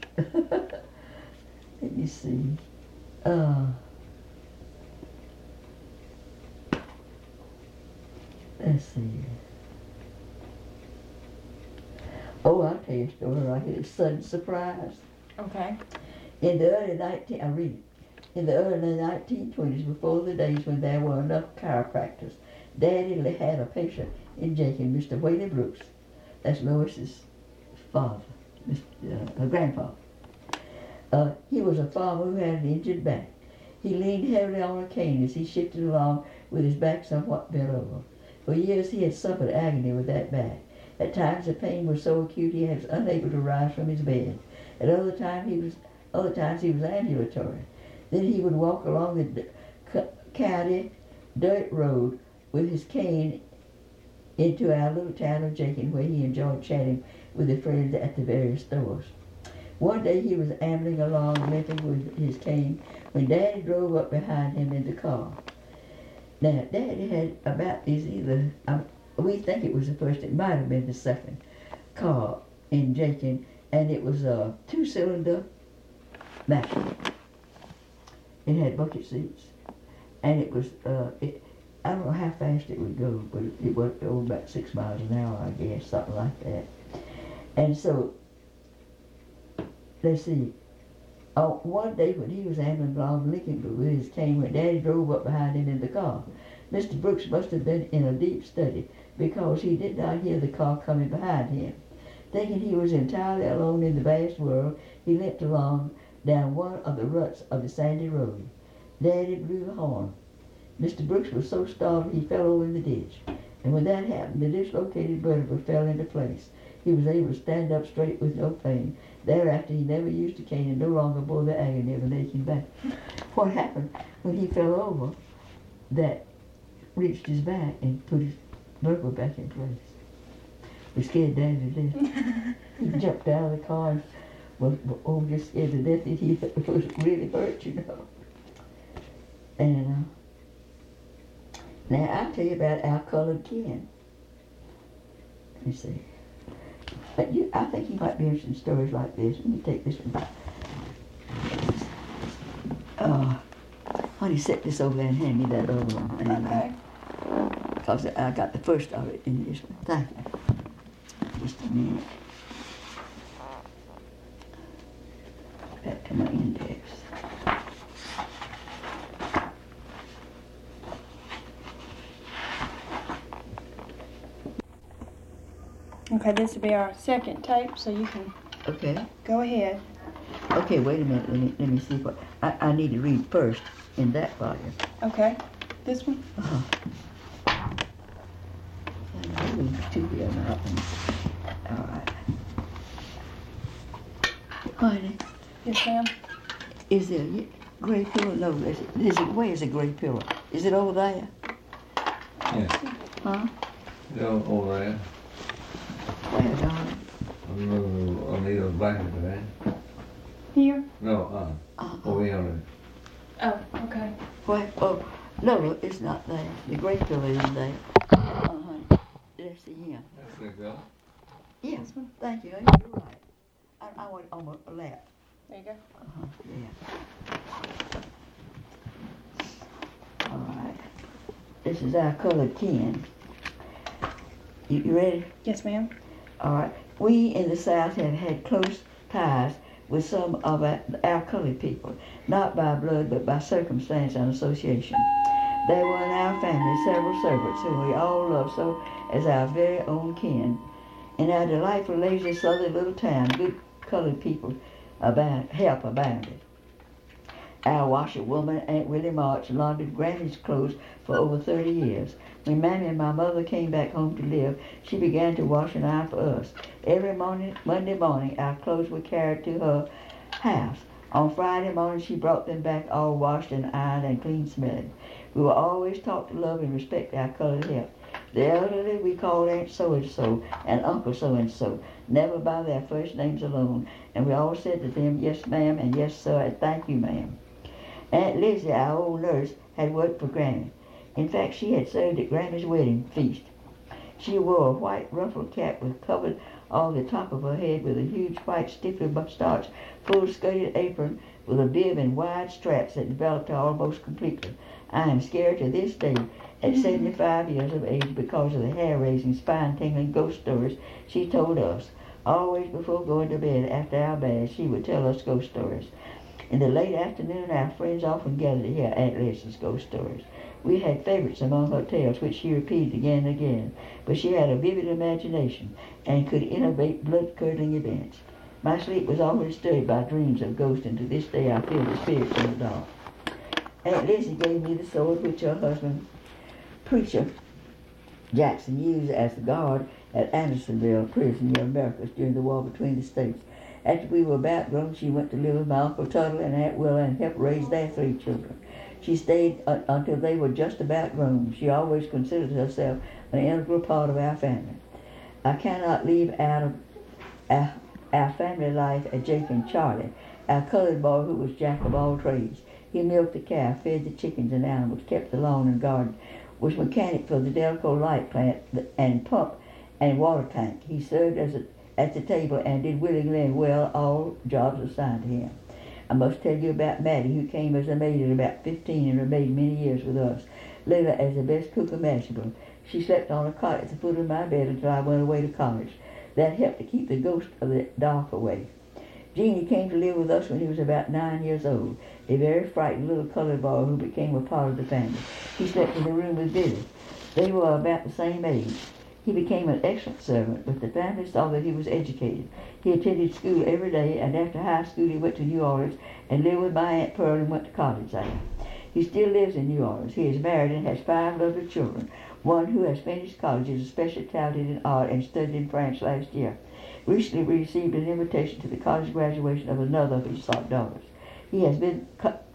Let me see. Uh, let's see. Oh, I'll tell you a story right here. It's sudden surprise. Okay. In the early nineteen, I read it. In the early nineteen twenties, before the days when there were enough chiropractors, Daddy had a patient in Jacob, Mister Whaley Brooks. That's Lois's father, Mister Uh, her grandfather. Uh, he was a farmer who had an injured back. He leaned heavily on a cane as he shifted along with his back somewhat bent over. For years he had suffered agony with that back. At times the pain was so acute he was unable to rise from his bed. At other times he was, other times he was ambulatory. Then he would walk along the d- c- county dirt road with his cane into our little town of Jakin, where he enjoyed chatting with his friends at the various stores. One day he was ambling along, limping with his cane, when Daddy drove up behind him in the car. Now, Daddy had about this either, um, we think it was the first, it might have been the second car in Jakin, and it was a two-cylinder Machine. It had bucket seats, and it was, uh, it, I don't know how fast it would go, but it, it went over about six miles an hour, I guess, something like that. And so, let's see, uh, one day when he was ambling along Lincoln with his cane, when Daddy drove up behind him in the car, Mister Brooks must have been in a deep study because he did not hear the car coming behind him. Thinking he was entirely alone in the vast world, he limped along down one of the ruts of the sandy road. Daddy blew the horn. Mister Brooks was so startled he fell over in the ditch. And when that happened, the dislocated vertebra fell into place. He was able to stand up straight with no pain. Thereafter, he never used a cane and no longer bore the agony of an aching back. What happened when he fell over, that reached his back and put his vertebra back in place. We scared Daddy to death. He jumped out of the car and was oh, just scared to death that he was really hurt, you know. And uh, now I'll tell you about our colored kin. Let me see. But you, I think you might be interested in stories like this. Let me take this one. Uh, why don't you set this over there and hand me that other one? And, Okay. Because I got the first of it in this one. Thank you. Just a minute. Back to my index. Okay, this will be our second tape, so you can Okay. go ahead. Okay, wait a minute. Let me let me see what I, I need to read first in that volume. Okay, this one? Uh-huh. I read two here now. All right. Honey, Yes, ma'am. is there a gray pillow? No, is it, is it, where is the gray pillow? Is it over there? Yeah, Huh? yeah, over there. There, darling. I'm gonna, I need a blanket for that. Here? No, uh, Uh-uh. over here on Oh, okay. Why? Oh, no, it's not there. The gray pillow isn't there. Uh, honey. Let's see here. it. There you go. Yeah, This one? thank you. You're right. I, I want it on my lap. There you go. Uh-huh, yeah. All right. This is our colored kin. You, you ready? Yes, ma'am. All right. We in the South have had close ties with some of our, our colored people, not by blood, but by circumstance and association. There were in our family several servants whom we all loved so as our very own kin. In our delightful, lazy southern little town, good colored people abound, help abounded. Our washerwoman, Aunt Willie March, laundered Granny's clothes for over thirty years. When Mammy and my mother came back home to live, she began to wash and iron for us. Every morning, Monday morning, our clothes were carried to her house. On Friday morning, she brought them back all washed and ironed and clean smelling. We were always taught to love and respect our colored help. The elderly we called Aunt So-and-so and Uncle So-and-so, never by their first names alone, and we all said to them, yes, ma'am, and yes, sir, and thank you, ma'am. Aunt Lizzie, our old nurse, had worked for Granny. In fact, she had served at Granny's wedding feast. She wore a white ruffled cap with covered all the top of her head with a huge white stiffly starched full-skirted apron with a bib and wide straps that developed her almost completely. I am scared to this day at seventy-five years of age because of the hair-raising, spine-tingling ghost stories she told us. Always before going to bed after our baths, she would tell us ghost stories. In the late afternoon, our friends often gathered to hear Aunt Lizzie's ghost stories. We had favorites among her tales, which she repeated again and again, but she had a vivid imagination and could innovate blood-curdling events. My sleep was always stirred by dreams of ghosts, and to this day I feel the spirits in the dark. Aunt Lizzie gave me the sword which her husband, Preacher Jackson, used as the guard at Andersonville prison near Americus during the war between the states. After we were about grown, she went to live with my Uncle Tuttle and Aunt Willa and helped raise their three children. She stayed uh, until they were just about grown. She always considered herself an integral part of our family. I cannot leave out of our, our family life at Jake and Charlie, our colored boy who was jack of all trades. He milked the cow, fed the chickens and animals, kept the lawn and garden, was mechanic for the Delco light plant and pump and water tank. He served as a, at the table and did willingly and well all jobs assigned to him. I must tell you about Maddie, who came as a maid at about fifteen and remained many years with us, later as the best cook imaginable. She slept on a cot at the foot of my bed until I went away to college. That helped to keep the ghost of the doc away. Jeannie came to live with us when he was about nine years old, a very frightened little colored boy who became a part of the family. He slept in the room with Billy. They were about the same age. He became an excellent servant, but the family saw that he was educated. He attended school every day, and after high school he went to New Orleans and lived with my Aunt Pearl and went to college there. He still lives in New Orleans. He is married and has five lovely children. One who has finished college is especially talented in art and studied in France last year. Recently we received an invitation to the college graduation of another of his daughters. He has been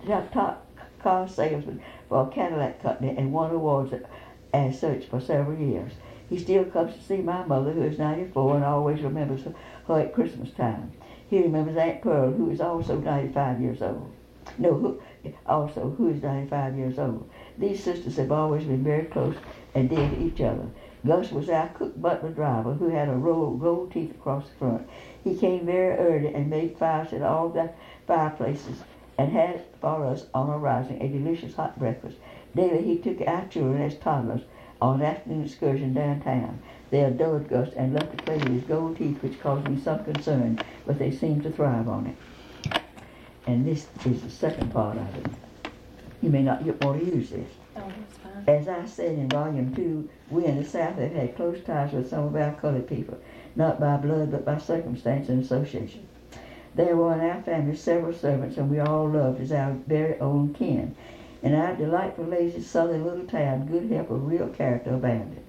top car salesman for a Cadillac company and won awards as such for several years. He still comes to see my mother, who is ninety-four, and always remembers her at Christmas time. He remembers Aunt Pearl, who is also ninety-five years old. No, who, also, who is ninety-five years old. These sisters have always been very close and dear to each other. Gus was our cook butler driver, who had a row of gold teeth across the front. He came very early and made fires at all the fireplaces and had for us on arriving a delicious hot breakfast. Daily he took our children as toddlers on an afternoon excursion downtown. They adored Gus and loved to play with his gold teeth, which caused me some concern, but they seemed to thrive on it. And this is the second part of it. You may not want to use this. Oh, that's fine. As I said in Volume two, we in the South have had close ties with some of our colored people, not by blood but by circumstance and association. There were in our family several servants, and we all loved as our very own kin. In our delightful, lazy, southern little town, good help of real character abounded.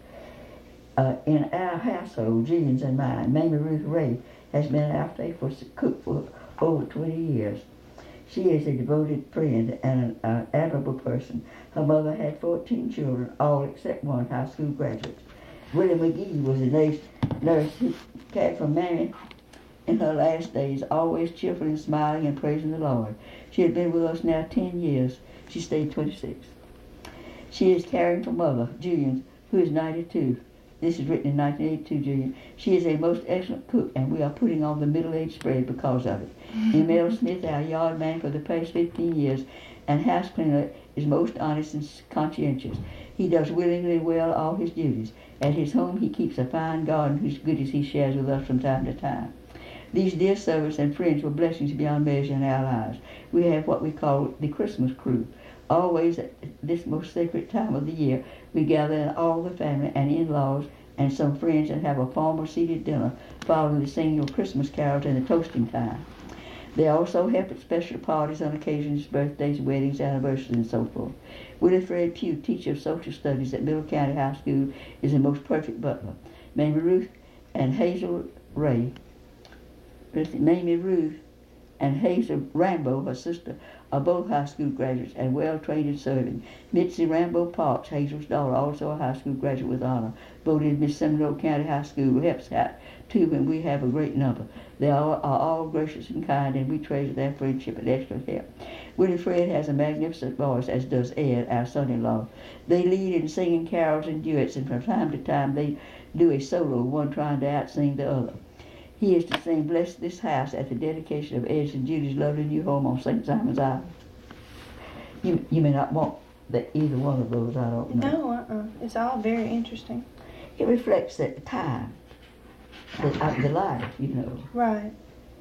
Uh, in our household, Jillian's and mine, Mamie Ruth Ray has been our faithful cook for over twenty years. She is a devoted friend and an uh, admirable person. Her mother had fourteen children, all except one high school graduate. Willie McGee was a nurse, nurse who cared for Mamie in her last days, always cheerful and smiling and praising the Lord. She had been with us now ten years. She stayed twenty-six. She is caring for Mother, Julian, who is ninety-two. This is written in nineteen eighty-two, Julian. She is a most excellent cook, and we are putting on the middle-aged spread because of it. Emil Smith, our yard man for the past fifteen years, and house cleaner, is most honest and conscientious. He does willingly well all his duties. At his home he keeps a fine garden whose goodies he shares with us from time to time. These dear servants and friends were blessings beyond measure in our lives. We have what we call the Christmas crew. Always at this most sacred time of the year, we gather in all the family and in-laws and some friends and have a formal seated dinner following the singing of Christmas carols and the toasting time. They also help at special parties on occasions, birthdays, weddings, anniversaries, and so forth. Willie Fred Pugh, teacher of social studies at Middle County High School, is the most perfect butler. Mamie Ruth and Hazel Ray, Mamie Ruth and Hazel Rambo, her sister, are both high school graduates and well-trained in serving. Mitzi Rambo Parks, Hazel's daughter, also a high school graduate with honor, voted Miss Seminole County High School, helps out too, and we have a great number. They all, are all gracious and kind, and we treasure their friendship and extra help. Willie Fred has a magnificent voice, as does Ed, our son-in-law. They lead in singing carols and duets, and from time to time they do a solo, one trying to out-sing the other. He is to sing Bless This House at the dedication of Ed's and Judy's lovely new home on Saint Simon's Island. You, you may not want the, either one of those, I don't know. No, uh-uh. It's all very interesting. It reflects the time, the, uh, the life, you know. Right.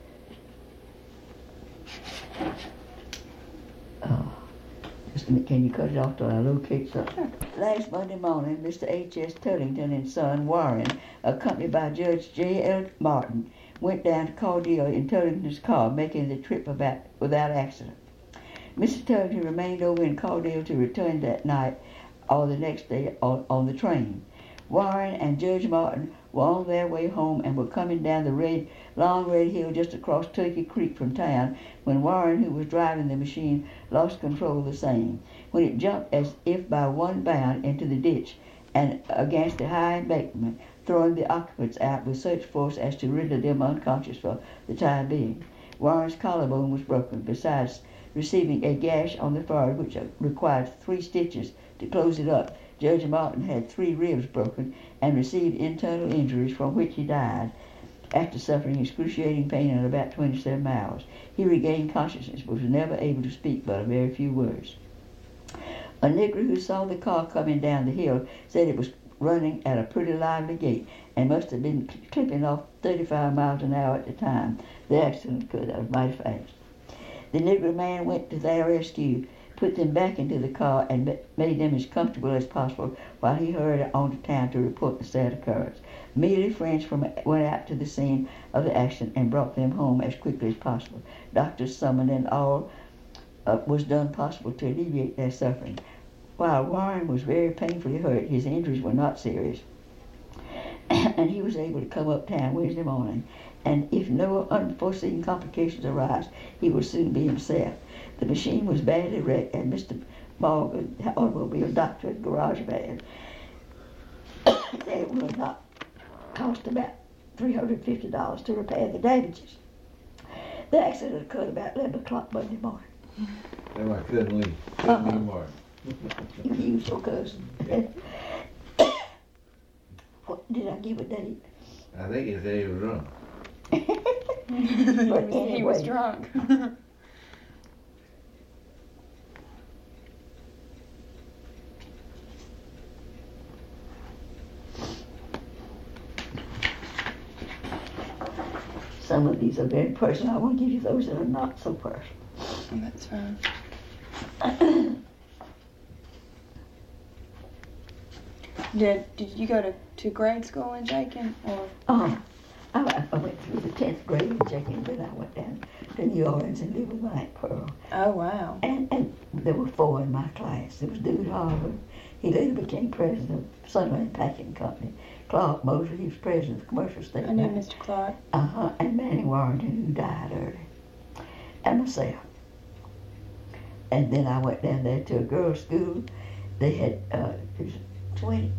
Oh, just a minute, can you cut it off till I locate something? Last Monday morning, Mister H S Tullington and son, Warren, accompanied by Judge J L Martin, went down to Cordelia in Tullington's car, making the trip about, without accident. Mister Turlington remained over in Caldwell to return that night or the next day on, on the train. Warren and Judge Martin were on their way home and were coming down the red, long red hill just across Turkey Creek from town when Warren, who was driving the machine, lost control of the same, when it jumped as if by one bound into the ditch and against the high embankment, throwing the occupants out with such force as to render them unconscious for the time being. Warren's collarbone was broken, besides receiving a gash on the forehead which required three stitches to close it up. Judge Martin had three ribs broken and received internal injuries from which he died after suffering excruciating pain in about twenty-seven hours. He regained consciousness but was never able to speak but a very few words. A Negro who saw the car coming down the hill said it was running at a pretty lively gait and must have been clipping off thirty-five miles an hour at the time the accident occurred. That was mighty fast. The Negro man went to their rescue, put them back into the car, and made them as comfortable as possible while he hurried on to town to report the sad occurrence. Immediately, friends from went out to the scene of the accident and brought them home as quickly as possible. Doctors summoned, and all uh, was done possible to alleviate their suffering. While Warren was very painfully hurt, his injuries were not serious, and he was able to come uptown Wednesday morning. And if no unforeseen complications arise, he will soon be himself. The machine was badly wrecked, and Mister Morgan, the automobile doctor at Garage Van, it will not cost about three hundred fifty dollars to repair the damages. The accident occurred about eleven o'clock Monday morning. Then I couldn't leave. Couldn't leave Martin. You use your cousin. What did I give a date? I think he said he was drunk. But anyway, He was drunk. some of these are very personal. I want to give you those that are not so personal. That's fine. Did Did you go to, to grade school in Jakin, or? Um, I, I went through the tenth grade in Jakin, then I went down to New Orleans and lived with my Aunt Pearl. Oh wow. And and there were four in my class. There was Dude Harvard. He later became president of Sunderland Packing Company. Clark Moser, he was president of the Commercial State I knew Bank. Mister Clark. Uh-huh, and Manning Warrington, who died early, and myself. And then I went down there to a girls' school. They had, uh, it was twenty,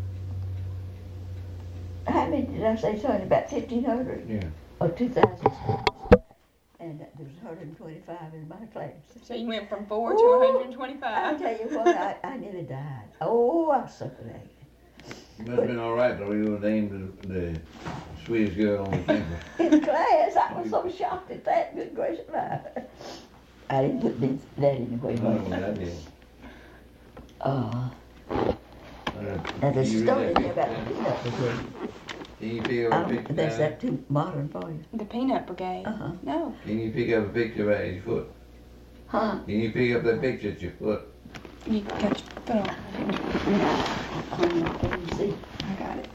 how many did I say, Tony? About fifteen hundred? Yeah. Or two thousand students. And there was one hundred twenty-five in my class. So you went from four Ooh, to one hundred I'll twenty-five. tell you what, I, I nearly died. Oh, I suffered agony. You must have been all right, though. You were named the, the sweetest girl on the campus. In class, I was so shocked at that. Good gracious alive. I didn't put this, that in the way. Oh, that did. Uh, Uh, now the you read story that about picture the down? peanut brigade. Can you pick I up a don't, picture that's down? that too modern for you. The Peanut Brigade. Uh-huh. No. Can you pick up a picture about his foot? Huh? Can you pick up that picture at your foot? You got your foot on. Um, let me see. I got it.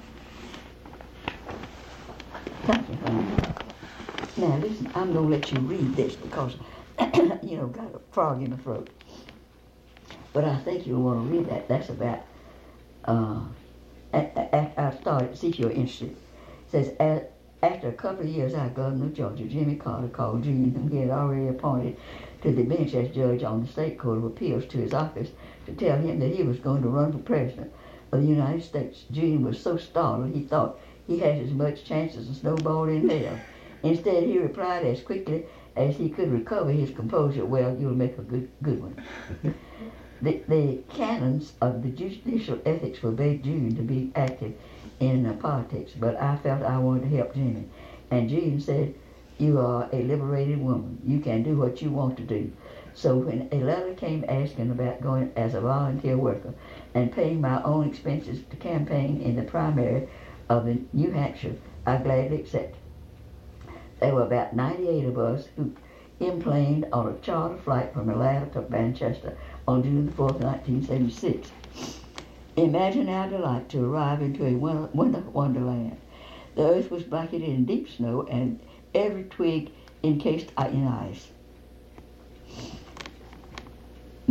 Thank you, honey. Now listen, I'm gonna let you read this because you know got a frog in my throat. But I think you'll want to read that. That's about. Uh, I started. See if you're interested. It says "As- after a couple of years, our governor of Georgia, Jimmy Carter, called June, whom he had already appointed to the bench as judge on the state court of appeals, to his office to tell him that he was going to run for president of the United States. June was so startled he thought he had as much chance as a snowball in hell. Instead, he replied as quickly as he could recover his composure, "Well, you'll make a good good one." The, the canons of the judicial ethics forbade June to be active in uh, politics, but I felt I wanted to help Jimmy. And June said, "You are a liberated woman. You can do what you want to do." So when a letter came asking about going as a volunteer worker and paying my own expenses to campaign in the primary of the New Hampshire, I gladly accepted. There were about ninety-eight of us who implaned on a charter flight from Atlanta to Manchester on June the fourth, nineteen seventy-six. Imagine our delight to arrive into a winter, winter wonderland. The earth was blanketed in deep snow and every twig encased in ice.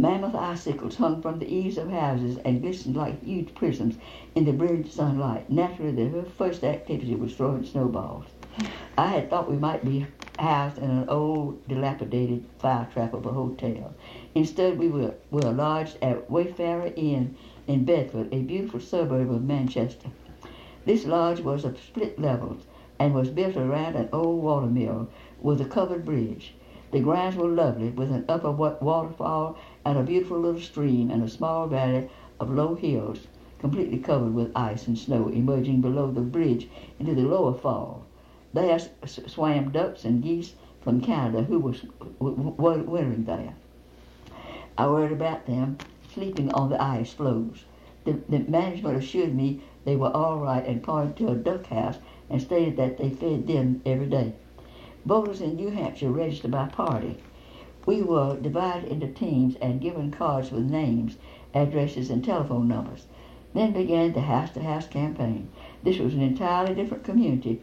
Mammoth icicles hung from the eaves of houses and glistened like huge prisms in the brilliant sunlight. Naturally, their first activity was throwing snowballs. I had thought we might be housed in an old, dilapidated fire trap of a hotel. Instead, we were, were lodged at Wayfarer Inn in Bedford, a beautiful suburb of Manchester. This lodge was of split levels and was built around an old water mill with a covered bridge. The grounds were lovely, with an upper waterfall and a beautiful little stream and a small valley of low hills completely covered with ice and snow emerging below the bridge into the lower fall. There swam ducks and geese from Canada who were wintering there. I worried about them sleeping on the ice floes. The, the management assured me they were all right and pointed to a duck house and stated that they fed them every day. Voters in New Hampshire registered by party. We were divided into teams and given cards with names, addresses, and telephone numbers. Then began the house-to-house campaign. This was an entirely different community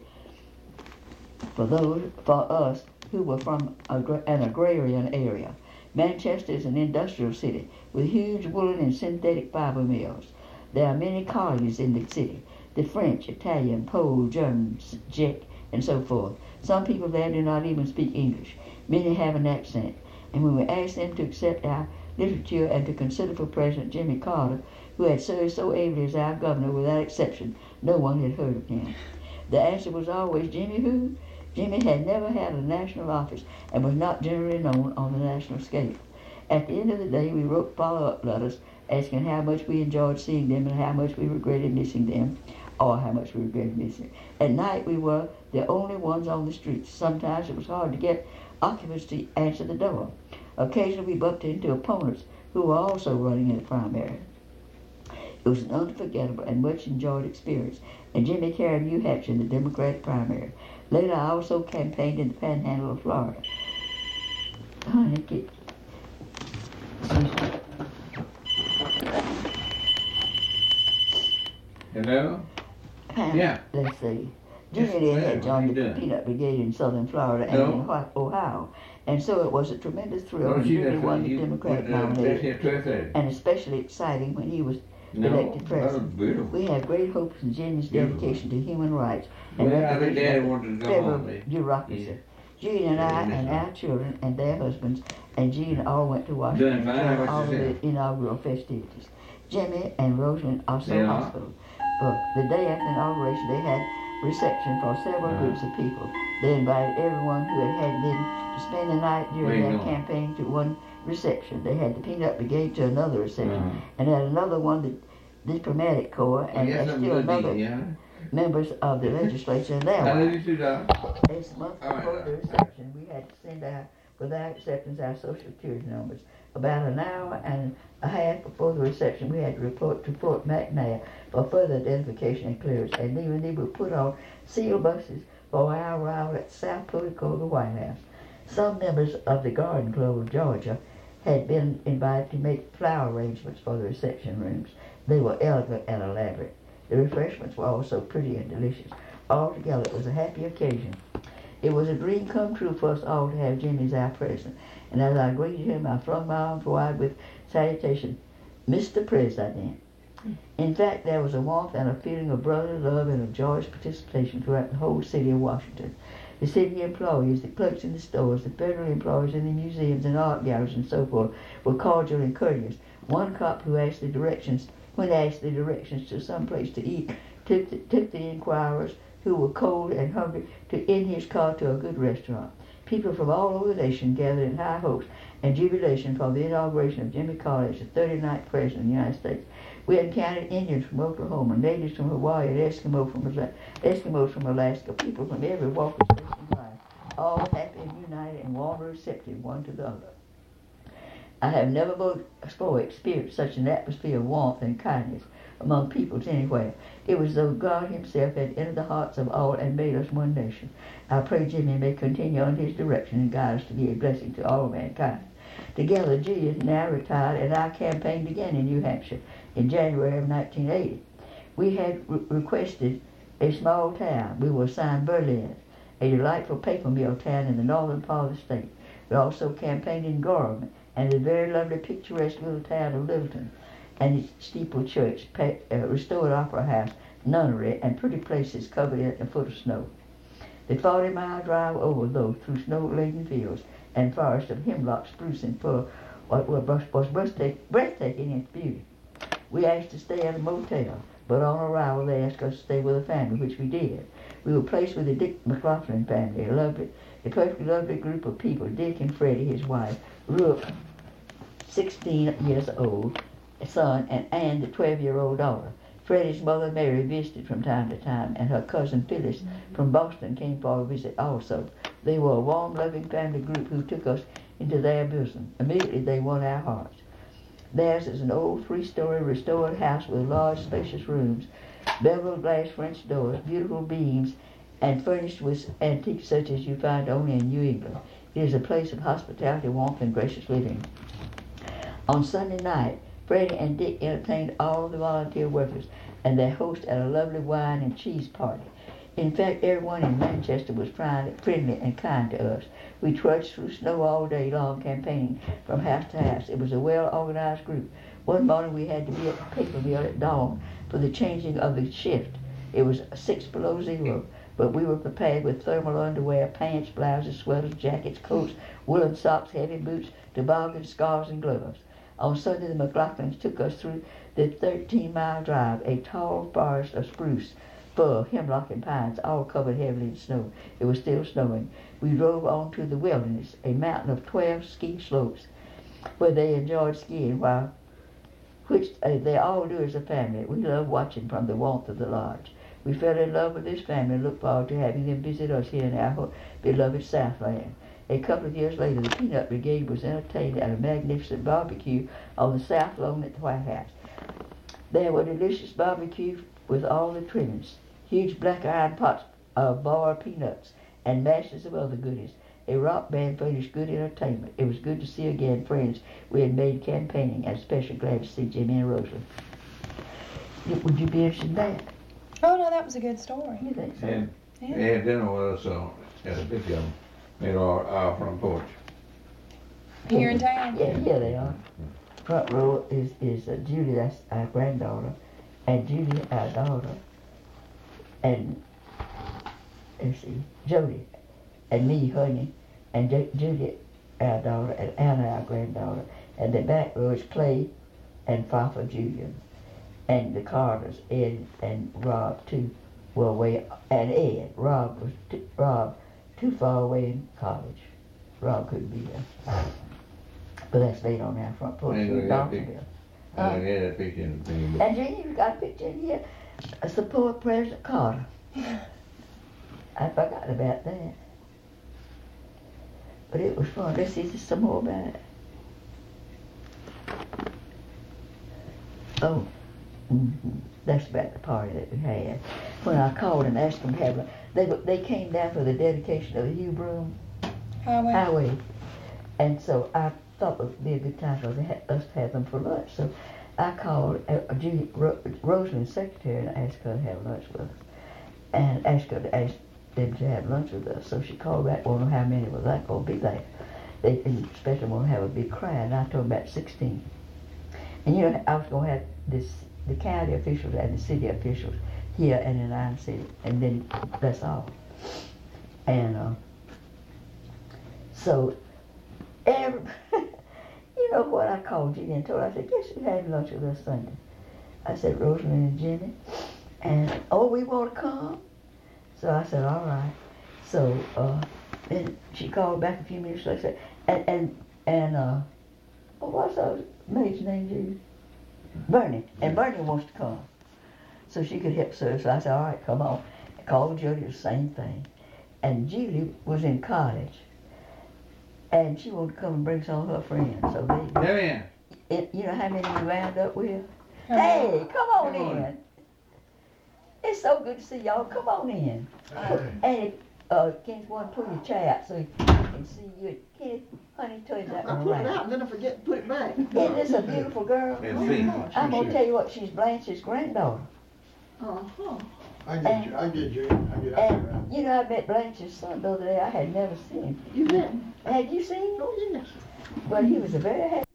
for those, for us who were from a, an agrarian area. Manchester is an industrial city with huge woolen and synthetic fiber mills. There are many colonies in the city, the French, Italian, Pole, German, Czech, and so forth. Some people there do not even speak English. Many have an accent. And when we asked them to accept our literature and to consider for President Jimmy Carter, who had served so ably as our governor without exception, no one had heard of him. The answer was always, Jimmy who? Jimmy had never had a national office and was not generally known on the national scale. At the end of the day, we wrote follow-up letters asking how much we enjoyed seeing them and how much we regretted missing them, or how much we regretted missing. At night, we were the only ones on the streets. Sometimes it was hard to get occupants to answer the door. Occasionally, we bumped into opponents who were also running in the primary. It was an unforgettable and much enjoyed experience, and Jimmy carried New Hampshire in the Democratic primary. Later, I also campaigned in the Panhandle of Florida. Honey, get... Hello? Pan- Yeah. Let's see. Yes, Jimmy go ahead. had What joined you the doing? Peanut Brigade in southern Florida and No. in Ohio- Ohio, and so it was a tremendous thrill Don't when you Jimmy just won the you Democratic put, uh, nomination, that's your truth and especially exciting when he was No, elected that was president. beautiful. We have great hopes in Jimmy's Beautiful. dedication to human rights and Well, I think Daddy recognition wanted to of go federal home. eh? bureaucracy. Yeah. Jean and I Yeah, and yeah. our children and their husbands and Jean all went to Washington Doing fine, during what all of you the said? inaugural festivities. Jimmy and Rosamond are so They are? hospitable. But the day after inauguration, they had reception for several Uh-huh. groups of people. They invited everyone who had had them to spend the night Where during you their going? campaign to one reception. They had the Peanut Brigade to another reception, Uh-huh. and at another one, the Diplomatic Corps, and, Yes, and I'm still good, another yeah. members of the legislature and their I wives. love you too, darling. This month All right. before the reception, we had to send out, without acceptance, our social security numbers. About an hour and a half before the reception, we had to report to Fort McNair for further identification and clearance, and even they were put on sealed buses for our arrival at South Portico of the White House. Some members of the Garden Club of Georgia had been invited to make flower arrangements for the reception rooms. They were elegant and elaborate. The refreshments were also pretty and delicious. Altogether, it was a happy occasion. It was a dream come true for us all to have Jimmy as our president, and as I greeted him, I flung my arms wide with salutation, Mister President. In fact, there was a warmth and a feeling of brotherly love and of joyous participation throughout the whole city of Washington. The city employees, the clerks in the stores, the federal employees in the museums and art galleries and so forth were cordial and courteous. One cop who asked the directions, when asked the directions to some place to eat, took the, took the inquirers who were cold and hungry to in his car to a good restaurant. People from all over the nation gathered in high hopes and jubilation for the inauguration of Jimmy Carter as the thirty-ninth President of the United States. We encountered Indians from Oklahoma, natives from Hawaii, and Eskimo from, Eskimos from Alaska, people from every walk of space and life, all happy and united and warmly receptive one to the other. I have never before experienced such an atmosphere of warmth and kindness among peoples anywhere. It was as though God himself had entered the hearts of all and made us one nation. I pray Jimmy may continue on his direction and guide us to be a blessing to all mankind. Together, G is now retired, and our campaign began in New Hampshire in January of nineteen eighty. We had re- requested a small town. We were assigned Berlin, a delightful paper mill town in the northern part of the state. We also campaigned in Gorham and the very lovely picturesque little town of Littleton, and its steeple church, pa- uh, restored opera house, nunnery, and pretty places covered in a foot of snow. The forty-mile drive over, though, through snow-laden fields and forests of hemlock, spruce, and fir was, was breathtaking in its beauty. We asked to stay at a motel, but on arrival they asked us to stay with a family, which we did. We were placed with the Dick McLaughlin family, a lovely, a perfectly lovely group of people. Dick and Freddie, his wife, Rook, sixteen years old, son, and Ann, the twelve-year-old daughter. Freddie's mother, Mary, visited from time to time, and her cousin Phyllis from Boston came for a visit also. They were a warm, loving family group who took us into their bosom. Immediately they won our hearts. Theirs is an old three-story restored house with large, spacious rooms, beveled glass French doors, beautiful beams, and furnished with antiques such as you find only in New England. It is a place of hospitality, warmth, and gracious living. On Sunday night, Freddie and Dick entertained all the volunteer workers and their host at a lovely wine and cheese party. In fact, everyone in Manchester was friendly and kind to us. We trudged through snow all day long, campaigning from house to house. It was a well-organized group. One morning we had to be at the paper mill at dawn for the changing of the shift. It was six below zero, but we were prepared with thermal underwear, pants, blouses, sweaters, jackets, coats, woolen socks, heavy boots, toboggans, scarves, and gloves. On Sunday, the McLaughlins took us through the thirteen-mile drive, a tall forest of spruce, fir, hemlock, and pines, all covered heavily in snow. It was still snowing. We drove on to the Wilderness, a mountain of twelve ski slopes, where they enjoyed skiing, while which uh, they all do as a family. We love watching from the warmth of the lodge. We fell in love with this family and look forward to having them visit us here in our beloved Southland. A couple of years later, the Peanut Brigade was entertained at a magnificent barbecue on the South Lawn at the White House. There were delicious barbecue with all the trimmings, huge black iron pots of boiled peanuts, and masses of other goodies. A rock band furnished good entertainment. It was good to see again friends we had made campaigning, and especially glad to see Jimmy and Rosalie. Would you be interested in that? Oh, no, that was a good story. You think so? And Yeah. they had dinner with us uh, at a picture of them, made our, our front porch. Here in town? Yeah, yeah, they are. Front row is, is uh, Judy, that's our granddaughter, and Judy, our daughter, and, let's see, Jody, and me, honey, and J- Judy, our daughter, and Anna, our granddaughter. And the back row is Clay and Fafa Junior And the Carters, Ed and Rob, too, were away, and Ed, Rob was too, Rob, too far away in college. Rob couldn't be there. But that's laid on our front porch And in we got a pic- Dawsonville. I Huh? had that picture in the thing. And Jenny, you got a picture in here. Uh, Support President Carter. I forgot about that. But it was fun. Let's see some more about it. Oh, mm-hmm. That's about the party that we had. When I called and asked them to have, a, they they came down for the dedication of the Hugh Broom Highway. Highway, and so I thought it would be a good time for they had, us to have them for lunch. So I called uh, Judy, Ro, Rosalind's secretary, and asked her to have lunch with us, and asked her to ask them to have lunch with us. So she called back, well, how many was that going to be there? They especially want to have a big crowd, and I told them about sixteen. And you know, I was going to have this, the county officials and the city officials here and in our city, and then that's all. And uh, so, every, you know what, I called Judy and told her, I said, guess who had lunch with us Sunday? I said, Rosalind and Jimmy. And, oh, we want to come? So I said, all right. So uh, then she called back a few minutes later, and, and, and uh, oh, what's that maid's name, Judy? Bernie. And Bernie wants to come. So she could help serve. So I said, all right, come on. I called Judy, the same thing. And Judy was in college. And she wanted to come and bring some of her friends. So they, Come in. it, you know how many we wound up with? Come Hey, come on Come on. in. It's so good to see y'all. Come on in. And uh, Kenneth, want to pull your chair out so you can see you. Kenneth, honey, turn that I one put it around. out and then I forget to put it back. Isn't this a beautiful girl? Let's see. I'm going to tell you what, she's Blanche's granddaughter. Uh-huh. I get you, I get you, I get out of And, you know, I met Blanche's son the other day. I had never seen him. You bet. Had you seen him? Oh, yes. But he was a very happy